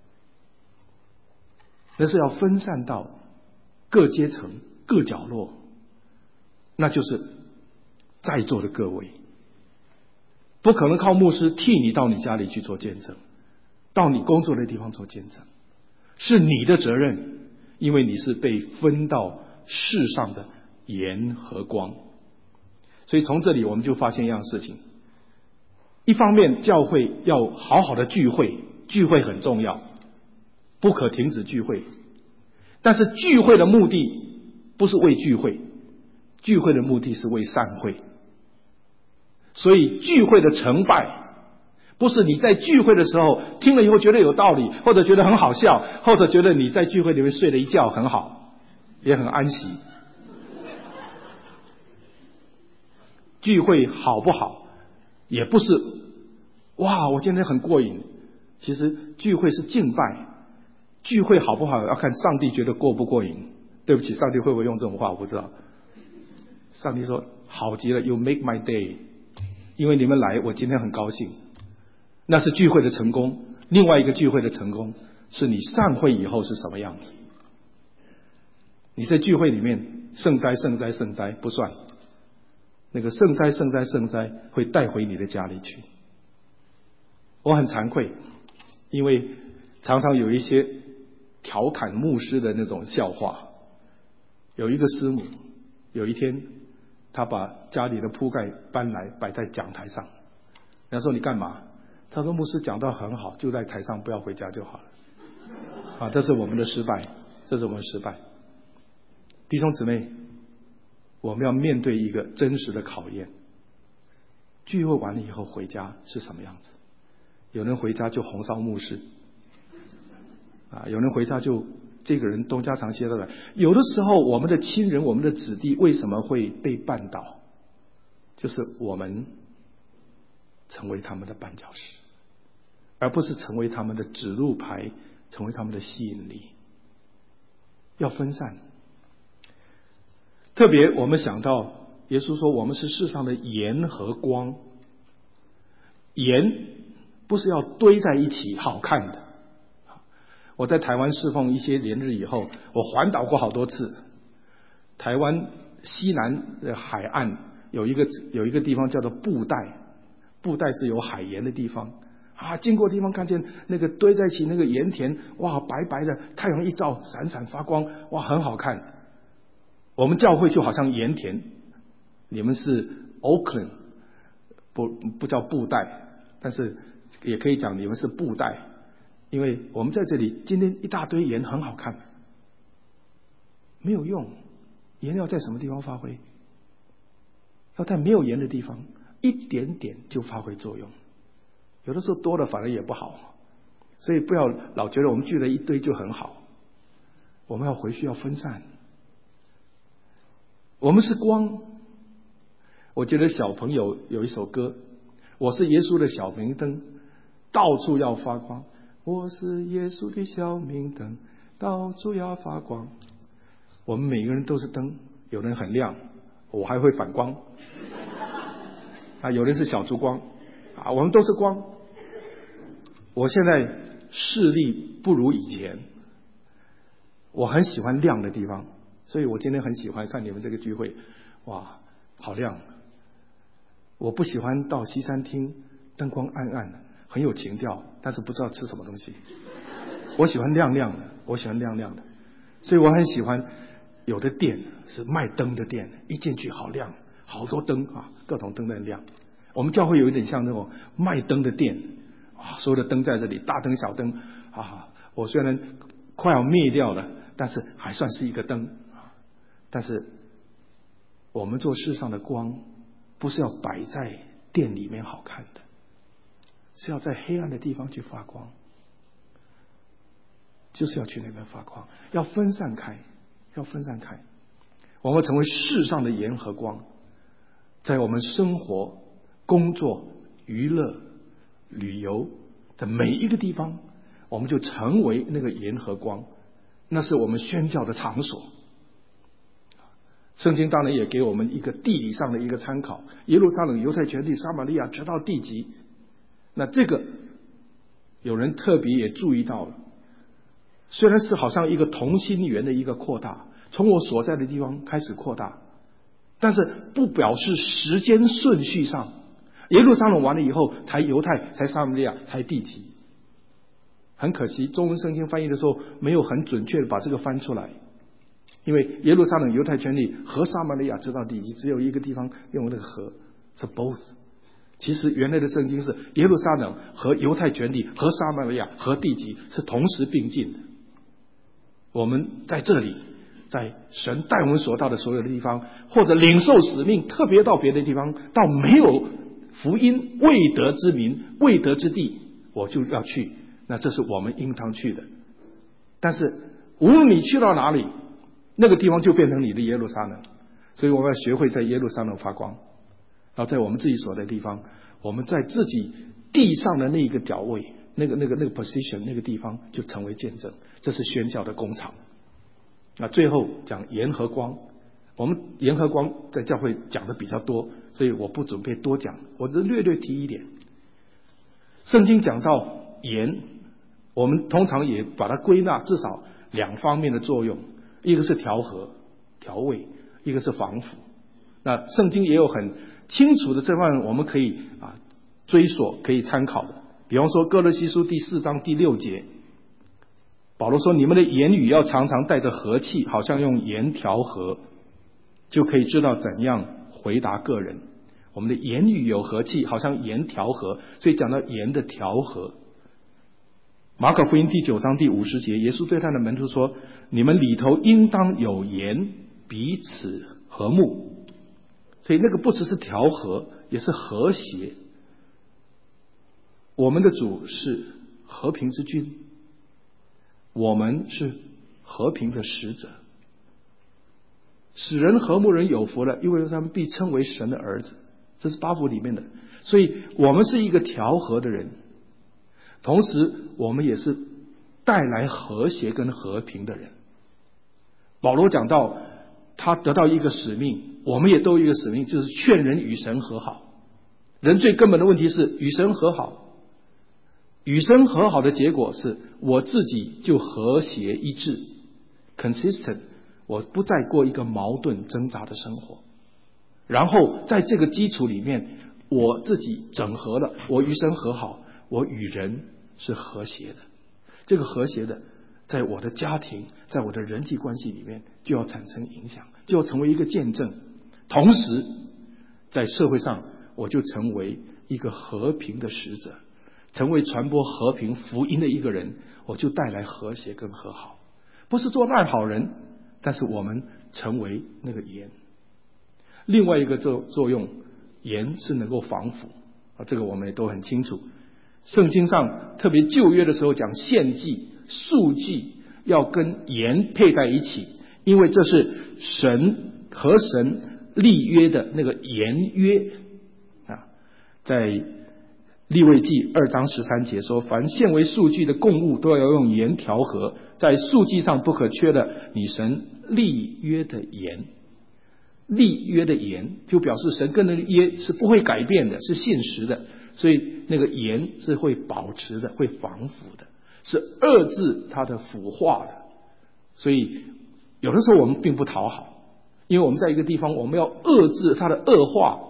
那是要分散到各阶层各角落，那就是在座的各位。不可能靠牧师替你到你家里去做见证，到你工作的地方做见证，是你的责任，因为你是被分到世上的盐和光。所以从这里我们就发现一样事情，一方面教会要好好的聚会，聚会很重要，不可停止聚会，但是聚会的目的不是为聚会，聚会的目的是为散会。所以聚会的成败不是你在聚会的时候听了以后觉得有道理，或者觉得很好笑，或者觉得你在聚会里面睡了一觉很好，也很安息。聚会好不好也不是哇我今天很过瘾，其实聚会是敬拜，聚会好不好要看上帝觉得过不过瘾。对不起，上帝会不会用这种话我不知道。上帝说好极了， You make my day， 因为你们来我今天很高兴，那是聚会的成功。另外一个聚会的成功是你散会以后是什么样子。你在聚会里面圣哉圣哉圣哉不算，那个圣哉圣哉圣哉会带回你的家里去。我很惭愧，因为常常有一些调侃牧师的那种笑话。有一个师母，有一天他把家里的铺盖搬来摆在讲台上，人家说你干嘛？他说牧师讲到很好，就在台上，不要回家就好了。这是我们的失败，这是我们的失败。弟兄姊妹，我们要面对一个真实的考验。聚会完了以后回家是什么样子？有人回家就红烧牧师，有人回家就这个人东家长西家短。有的时候我们的亲人我们的子弟为什么会被绊倒，就是我们成为他们的绊脚石，而不是成为他们的指路牌，成为他们的吸引力。要分散。特别我们想到耶稣说我们是世上的盐和光，盐不是要堆在一起好看的。我在台湾侍奉一些连日以后，我环岛过好多次。台湾西南的海岸有一个地方叫做布袋，布袋是有海盐的地方经过地方看见那个堆在一起那个盐田，哇白白的，太阳一照闪闪发光，哇很好看。我们教会就好像盐田，你们是 Oakland， 不叫布袋，但是也可以讲你们是布袋，因为我们在这里今天一大堆盐很好看，没有用。盐要在什么地方发挥？要在没有盐的地方，一点点就发挥作用。有的时候多了反而也不好，所以不要老觉得我们聚了一堆就很好，我们要回去要分散。我们是光。我觉得小朋友有一首歌，我是耶稣的小明灯，到处要发光。我是耶稣的小明灯，到处要发光。我们每个人都是灯，有人很亮，我还会反光有人是小烛光我们都是光。我现在视力不如以前，我很喜欢亮的地方，所以我今天很喜欢看你们这个聚会，哇好亮。我不喜欢到西餐厅灯光暗暗的，很有情调，但是不知道吃什么东西。我喜欢亮亮的，所以我很喜欢有的店是卖灯的店，一进去好亮，好多灯啊，各种灯在亮。我们教会有一点像那种卖灯的店啊，所有的灯在这里，大灯小灯啊。我虽然快要灭掉了，但是还算是一个灯啊。但是我们做世上的光，不是要摆在店里面好看的，是要在黑暗的地方去发光，就是要去那边发光，要分散开。我们成为世上的盐和光，在我们生活、工作、娱乐、旅游的每一个地方，我们就成为那个盐和光，那是我们宣教的场所。圣经当然也给我们一个地理上的一个参考，耶路撒冷、犹太全地、撒玛利亚直到地极。那这个有人特别也注意到了，虽然是好像一个同心圆的一个扩大，从我所在的地方开始扩大，但是不表示时间顺序上，耶路撒冷完了以后才犹太，才撒玛利亚，才地极。很可惜中文圣经翻译的时候没有很准确的把这个翻出来，因为耶路撒冷、犹太全地和撒玛利亚直到地极，只有一个地方用那个和，是 both。 其实原来的圣经是耶路撒冷和犹太全地和撒玛利亚和地极是同时并进的。我们在这里，在神带我们所到的所有的地方，或者领受使命，特别到别的地方，到没有福音未得之民、未得之地，我就要去，那这是我们应当去的。但是无论你去到哪里，那个地方就变成你的耶路撒冷。所以我们要学会在耶路撒冷发光，然后在我们自己所在的地方，我们在自己地上的那一个角位，那个 position 那个地方就成为见证，这是宣教的工厂。那最后讲盐和光，我们盐和光在教会讲的比较多，所以我不准备多讲，我只略略提一点。圣经讲到盐，我们通常也把它归纳至少两方面的作用，一个是调和调味，一个是防腐。那圣经也有很清楚的这方面我们可以追索可以参考的。比方说哥罗西书第4章第6节，保罗说你们的言语要常常带着和气，好像用盐调和，就可以知道怎样回答个人。我们的言语有和气，好像盐调和，所以讲到盐的调和。马可福音第9章第50节，耶稣对他的门徒说，你们里头应当有盐，彼此和睦。所以那个不只是调和，也是和谐。我们的主是和平之君，我们是和平的使者。使人和睦人有福了，因为他们必称为神的儿子，这是8福里面的。所以我们是一个调和的人，同时我们也是带来和谐跟和平的人。保罗讲到他得到一个使命，我们也都有一个使命，就是劝人与神和好。人最根本的问题是与神和好，与神和好的结果是我自己就和谐一致 consistent， 我不再过一个矛盾挣扎的生活。然后在这个基础里面，我自己整合了，我与神和好，我与人是和谐的。这个和谐的在我的家庭，在我的人际关系里面就要产生影响，就要成为一个见证。同时在社会上我就成为一个和平的使者，成为传播和平福音的一个人，我就带来和谐跟和好。不是做烂好人，但是我们成为那个盐。另外一个作用，盐是能够防腐，这个我们也都很清楚。圣经上特别旧约的时候讲献祭、素祭要跟盐配在一起，因为这是神和神立约的那个盐约在利未记2章13节说，凡献为素祭的供物都要用盐调和，在素祭上不可缺的你神立约的盐。立约的盐就表示神跟那个约是不会改变的，是信实的，所以那个盐是会保持的，会防腐的，是遏制它的腐化的。所以有的时候我们并不讨好，因为我们在一个地方我们要遏制它的恶化，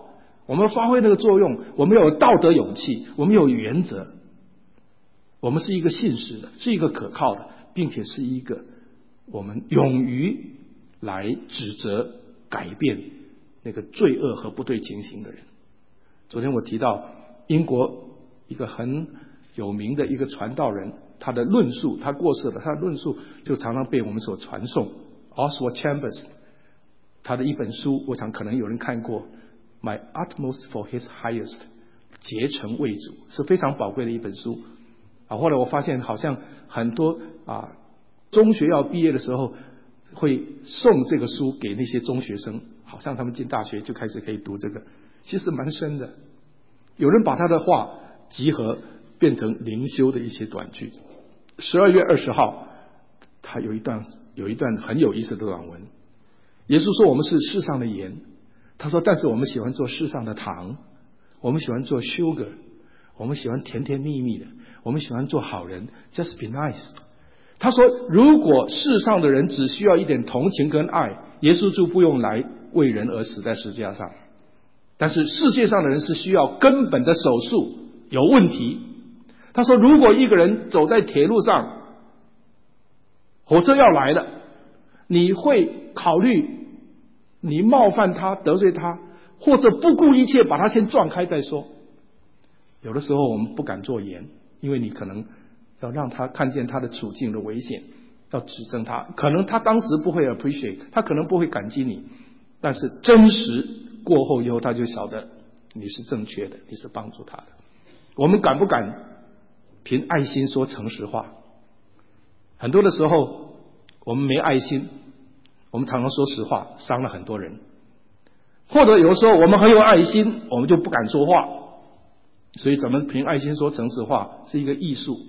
我们发挥那个作用，我们有道德勇气，我们有原则，我们是一个信实的，是一个可靠的，并且是一个我们勇于来指责改变那个罪恶和不对情形的人。昨天我提到英国一个很有名的一个传道人，他的论述，他过世了，他的论述就常常被我们所传颂。Oswald Chambers 他的一本书，我想可能有人看过， My Utmost for His Highest， 竭诚为主，是非常宝贵的一本书后来我发现好像很多中学要毕业的时候会送这个书给那些中学生，好像他们进大学就开始可以读这个，其实蛮深的。有人把他的话集合变成灵修的一些短句。12月20号他有一段很有意思的短文。耶稣说我们是世上的盐，他说但是我们喜欢做世上的糖，我们喜欢做 sugar， 我们喜欢甜甜蜜蜜的，我们喜欢做好人 just be nice。 他说如果世上的人只需要一点同情跟爱，耶稣就不用来为人而死在十字架上。但是世界上的人是需要根本的手术，有问题。他说如果一个人走在铁路上，火车要来了，你会考虑你冒犯他得罪他，或者不顾一切把他先撞开再说。有的时候我们不敢做盐，因为你可能要让他看见他的处境的危险，要指正他，可能他当时不会 appreciate， 他可能不会感激你，但是真实过后以后他就晓得你是正确的，你是帮助他的。我们敢不敢凭爱心说诚实话？很多的时候我们没爱心，我们常常说实话，伤了很多人。或者有时候我们很有爱心，我们就不敢说话。所以怎么凭爱心说诚实话是一个艺术。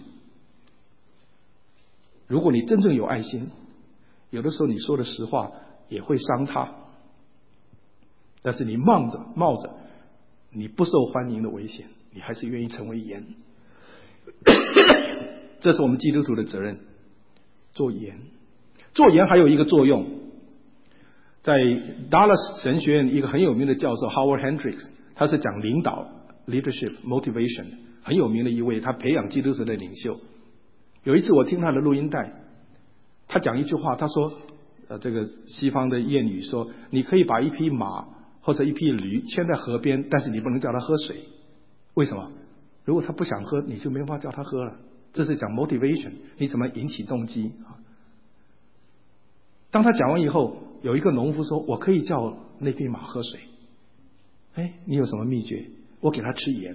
如果你真正有爱心，有的时候你说的实话也会伤他，但是你冒着你不受欢迎的危险，你还是愿意成为盐。这是我们基督徒的责任，做盐。做盐还有一个作用，在 Dallas 神学院一个很有名的教授 Howard Hendricks， 他是讲领导 leadership motivation 很有名的一位，他培养基督徒的领袖。有一次我听他的录音带，他讲一句话，他说这个西方的谚语说，你可以把一匹马或者一匹驴牵在河边，但是你不能叫他喝水。为什么？如果他不想喝，你就没法叫他喝了。这是讲 motivation， 你怎么引起动机。当他讲完以后，有一个农夫说，我可以叫那匹马喝水。你有什么秘诀？我给他吃盐，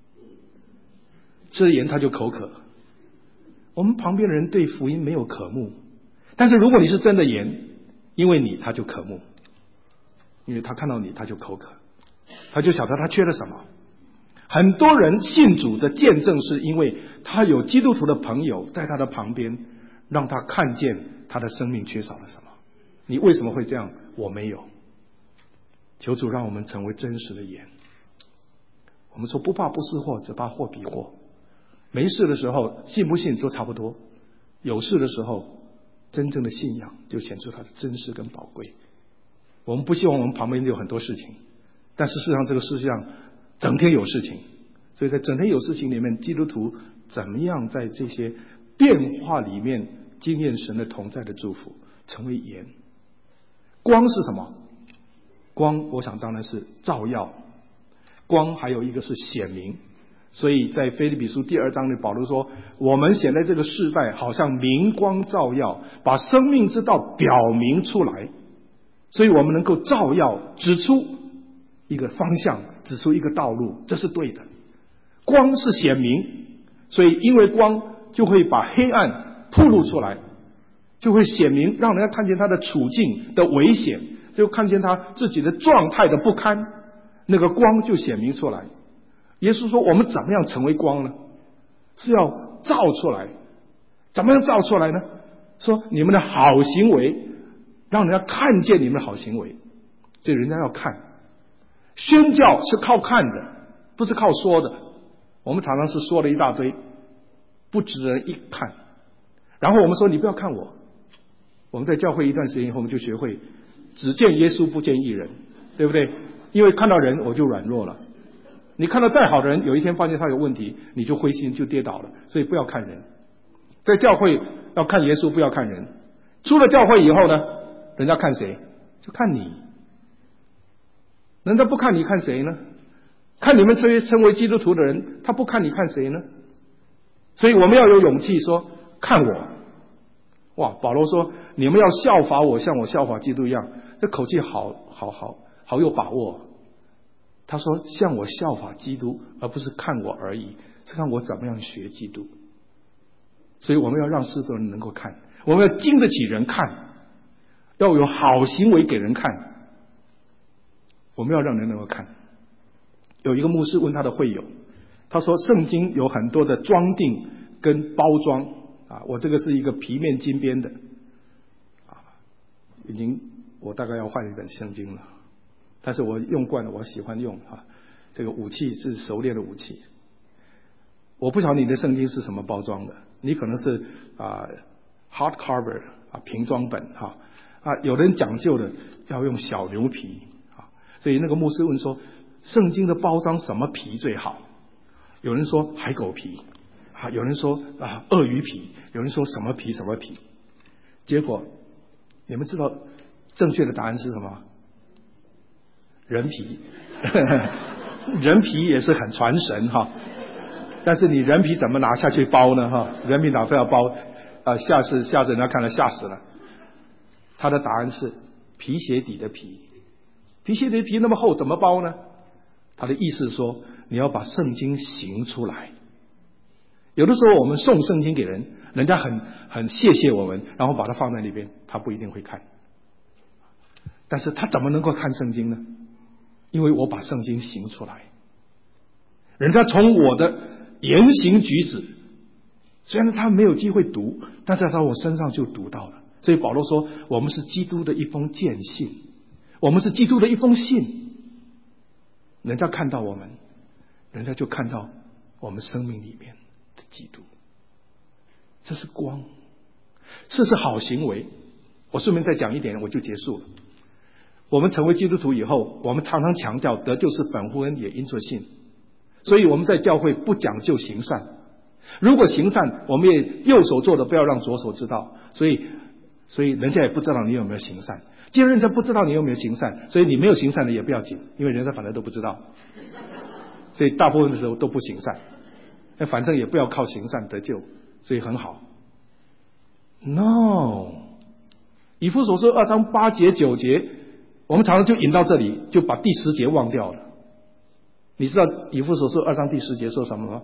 吃了盐他就口渴。我们旁边的人对福音没有渴慕，但是如果你是真的盐，因为你他就渴慕，因为他看到你他就口渴，他就晓得他缺了什么。很多人信主的见证是因为他有基督徒的朋友在他的旁边，让他看见他的生命缺少了什么。你为什么会这样？我没有。求主让我们成为真实的盐。我们说不怕不识货，只怕货比货。没事的时候信不信都差不多，有事的时候真正的信仰就显出它的真实跟宝贵。我们不希望我们旁边有很多事情，但是事实上这个世界上整天有事情，所以在整天有事情里面，基督徒怎么样在这些变化里面经验神的同在的祝福，成为盐。光是什么？光我想当然是照耀，光还有一个是显明。所以在腓立比书第2章里，保罗说，我们显在这个世代好像明光照耀，把生命之道表明出来，所以我们能够照耀，指出一个方向，指出一个道路，这是对的。光是显明，所以因为光就会把黑暗暴露出来，就会显明，让人家看见他的处境的危险，就看见他自己的状态的不堪，那个光就显明出来。耶稣说我们怎么样成为光呢？是要照出来。怎么样照出来呢？说你们的好行为让人家看见你们的好行为，所以人家要看。宣教是靠看的，不是靠说的。我们常常是说了一大堆，不值得人一看。然后我们说你不要看我。我们在教会一段时间以后，我们就学会只见耶稣不见义人，对不对？ 因为看到人我就软弱了。你看到再好的人，有一天发现他有问题，你就灰心就跌倒了。所以不要看人，在教会要看耶稣，不要看人。出了教会以后呢，人家看谁？就看你。人家不看你，看谁呢？看你们这些称为基督徒的人，他不看你，看谁呢？所以我们要有勇气说，看我。哇，保罗说你们要效法我，像我效法基督一样，这口气好有把握。他说像我效法基督，而不是看我而已，是看我怎么样学基督。所以我们要让世人能够看，我们要经得起人看，要有好行为给人看，我们要让人能够看。有一个牧师问他的会友，他说圣经有很多的装订跟包装啊，我这个是一个皮面金边的啊，我大概要换一本圣经了，但是我用惯了，我喜欢用啊，这个武器是熟练的武器。我不晓得你的圣经是什么包装的，你可能是hard cover 平装本有人讲究的要用小牛皮所以那个牧师问说，圣经的包装什么皮最好？有人说海狗皮有人说鳄鱼皮，有人说什么皮什么皮。结果你们知道正确的答案是什么？人皮人皮也是很传神但是你人皮怎么拿下去包呢人皮哪非要包吓死人家看了吓死了。他的答案是皮鞋底的皮。皮鞋底的皮那么厚怎么包呢？他的意思是说你要把圣经行出来。有的时候我们送圣经给人，人家很谢谢我们，然后把它放在那边，他不一定会看。但是他怎么能够看圣经呢？因为我把圣经行出来，人家从我的言行举止，虽然他没有机会读，但是在我身上就读到了。所以保罗说我们是基督的一封荐信，我们是基督的一封信，人家看到我们，人家就看到我们生命里面的基督。这是光，这是好行为。我顺便再讲一点我就结束了。我们成为基督徒以后，我们常常强调得救是本乎恩，也因着信。所以我们在教会不讲究行善，如果行善，我们也右手做的不要让左手知道，所以人家也不知道你有没有行善。既然人家不知道你有没有行善，所以你没有行善的也不要紧，因为人家反正都不知道，所以大部分的时候都不行善，反正也不要靠行善得救，所以很好。 No， 以弗所书2章8节9节，我们常常就引到这里，就把第10节忘掉了。你知道以弗所书2章第10节说什么吗？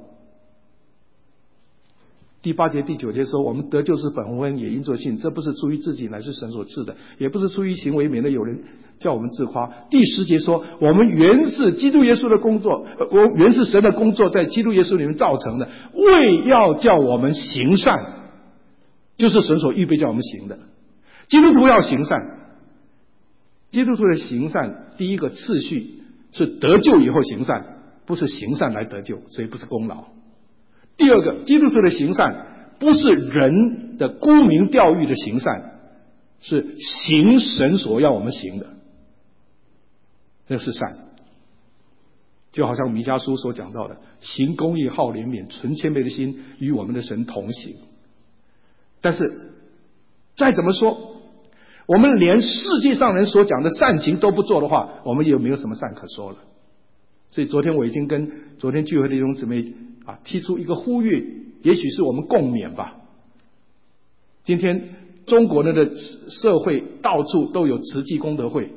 第8节第9节说，我们得救是本乎恩，也因着信，这不是出于自己，乃是神所赐的，也不是出于行为，免得有人叫我们自夸。第10节说，我们原是基督耶稣的工作，原是神的工作，在基督耶稣里面造成的，为要叫我们行善，就是神所预备叫我们行的。基督徒要行善，基督徒的行善第一个次序是得救以后行善，不是行善来得救，所以不是功劳。第二个，基督徒的行善不是人的沽名钓誉的行善，是行神所要我们行的，那是善。就好像弥迦书所讲到的，行公义，好怜悯，存谦卑的心，与我们的神同行。但是再怎么说，我们连世界上人所讲的善行都不做的话，我们也没有什么善可说了。所以昨天我已经跟昨天聚会的弟兄姊妹提出一个呼吁，也许是我们共勉吧。今天中国的社会到处都有慈济功德会，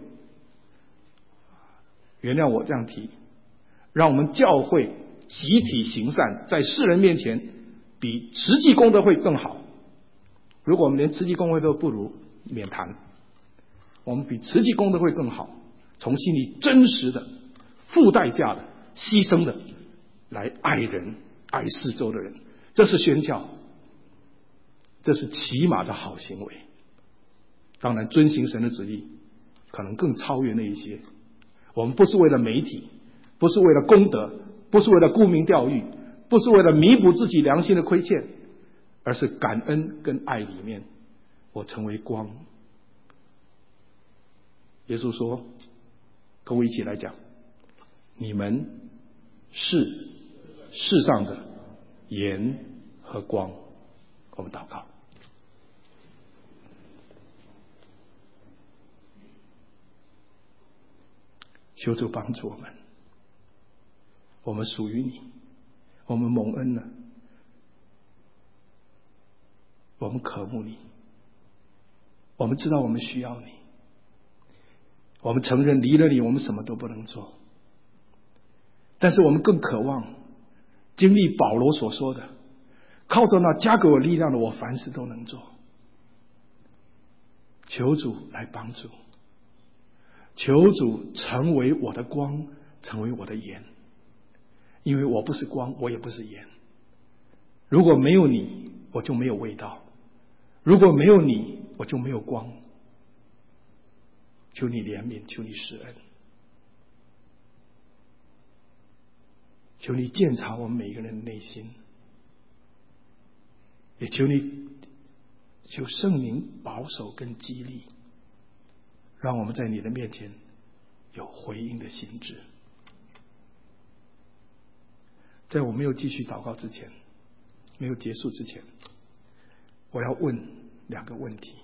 原谅我这样提，让我们教会集体行善，在世人面前比慈济功德会更好。如果我们连慈济功德会都不如，免谈。我们比慈济功德会更好，从心里真实的、付代价的、牺牲的来爱人、爱四周的人，这是宣教，这是起码的好行为。当然遵行神的旨意可能更超越那一些。我们不是为了媒体，不是为了功德，不是为了沽名钓誉，不是为了弥补自己良心的亏欠，而是感恩跟爱里面，我成为光。耶稣说， 跟我一起来讲，你们是世上的盐和光。我们祷告。求主帮助我们，我们属于你，我们蒙恩了，我们渴慕你，我们知道我们需要你，我们承认离了你我们什么都不能做，但是我们更渴望经历保罗所说的，靠着那加给我力量的，我凡事都能做。求主来帮助，求主成为我的光，成为我的盐，因为我不是光，我也不是盐。如果没有你，我就没有味道；如果没有你，我就没有光。求你怜悯，求你施恩，求你鉴察我们每一个人的内心，也求圣灵保守跟激励，让我们在你的面前有回应的心智。在我没有继续祷告之前，没有结束之前，我要问2个问题。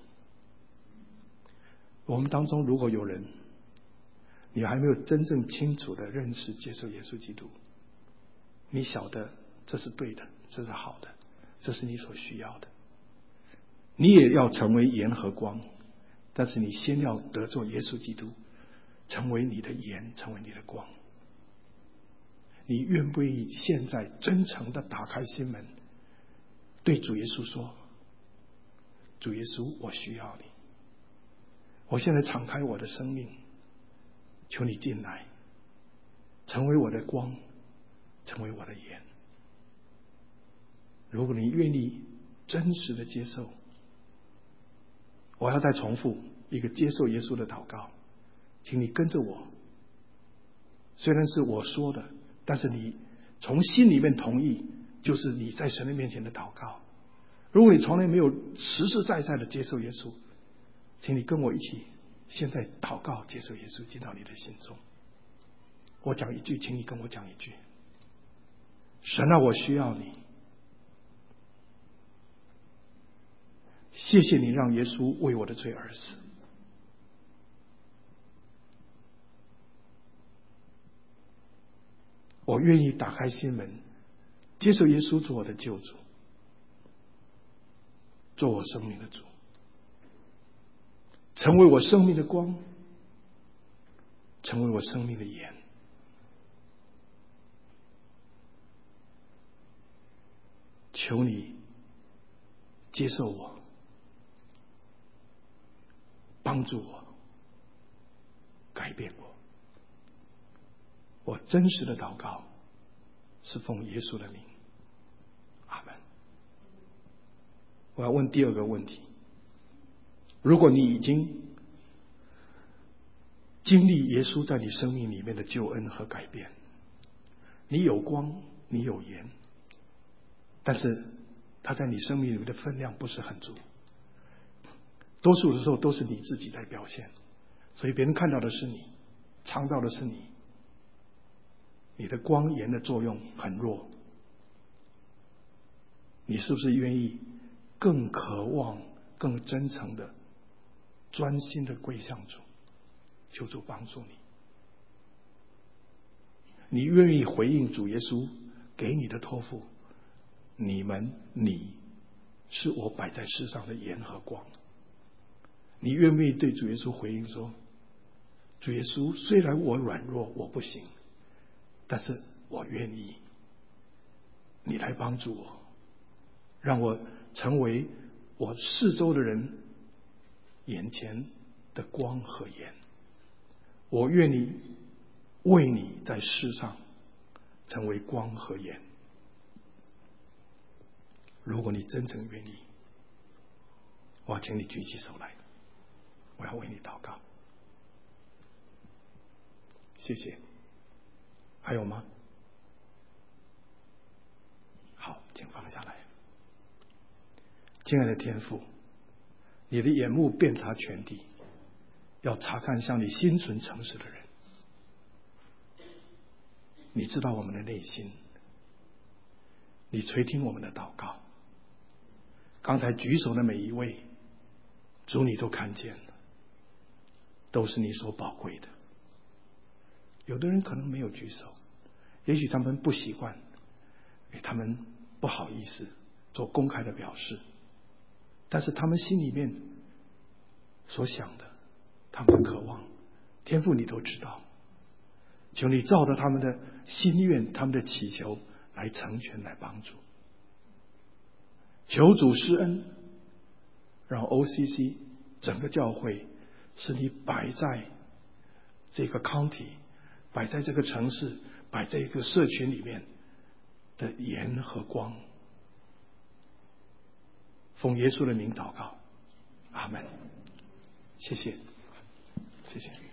我们当中如果有人你还没有真正清楚的认识接受耶稣基督，你晓得这是对的，这是好的，这是你所需要的，你也要成为盐和光，但是你先要得做耶稣基督，成为你的盐，成为你的光。你愿不愿意现在真诚的打开心门，对主耶稣说，主耶稣，我需要你，我现在敞开我的生命，求你进来，成为我的光，成为我的盐。如果你愿意真实的接受，我要再重复一个接受耶稣的祷告，请你跟着我，虽然是我说的，但是你从心里面同意，就是你在神的面前的祷告。如果你从来没有实实在在的接受耶稣，请你跟我一起现在祷告，接受耶稣进到你的心中。我讲一句，请你跟我讲一句，神啊，我需要你，谢谢你让耶稣为我的罪而死，我愿意打开心门，接受耶稣做我的救主，做我生命的主，成为我生命的光，成为我生命的盐。求你接受我，帮助我，改变我。我真实的祷告是奉耶稣的名，阿们。我要问第2个问题，如果你已经经历耶稣在你生命里面的救恩和改变，你有光，你有盐，但是他在你生命里面的分量不是很足，多数的时候都是你自己在表现，所以别人看到的是你，尝到的是你，你的光盐的作用很弱。你是不是愿意更渴望、更真诚的、专心的归向主，求主帮助你？你愿意回应主耶稣给你的托付，你是我摆在世上的盐和光。你愿不愿意对主耶稣回应说，主耶稣，虽然我软弱，我不行，但是我愿意你来帮助我，让我成为我四周的人眼前的光和盐。我愿意为你在世上成为光和盐。如果你真正愿意，我请你举起手来，我要为你祷告。谢谢。还有吗？好，请放下来。亲爱的天父，你的眼目遍察全地，要查看向你心存诚实的人。 你知道我们的内心，你垂听我们的祷告。刚才举手的每一位，主你都看见了，都是你所宝贵的。有的人可能没有举手，也许他们不习惯，他们不好意思做公开的表示，但是他们心里面所想的，他们的渴望，天父你都知道，求你照着他们的心愿，他们的祈求来成全，来帮助。求主施恩，让 OCC 整个教会是你摆在这个 county， 摆在这个城市，摆在一个社群里面的盐和光。奉耶稣的名祷告，阿门。谢谢，谢谢。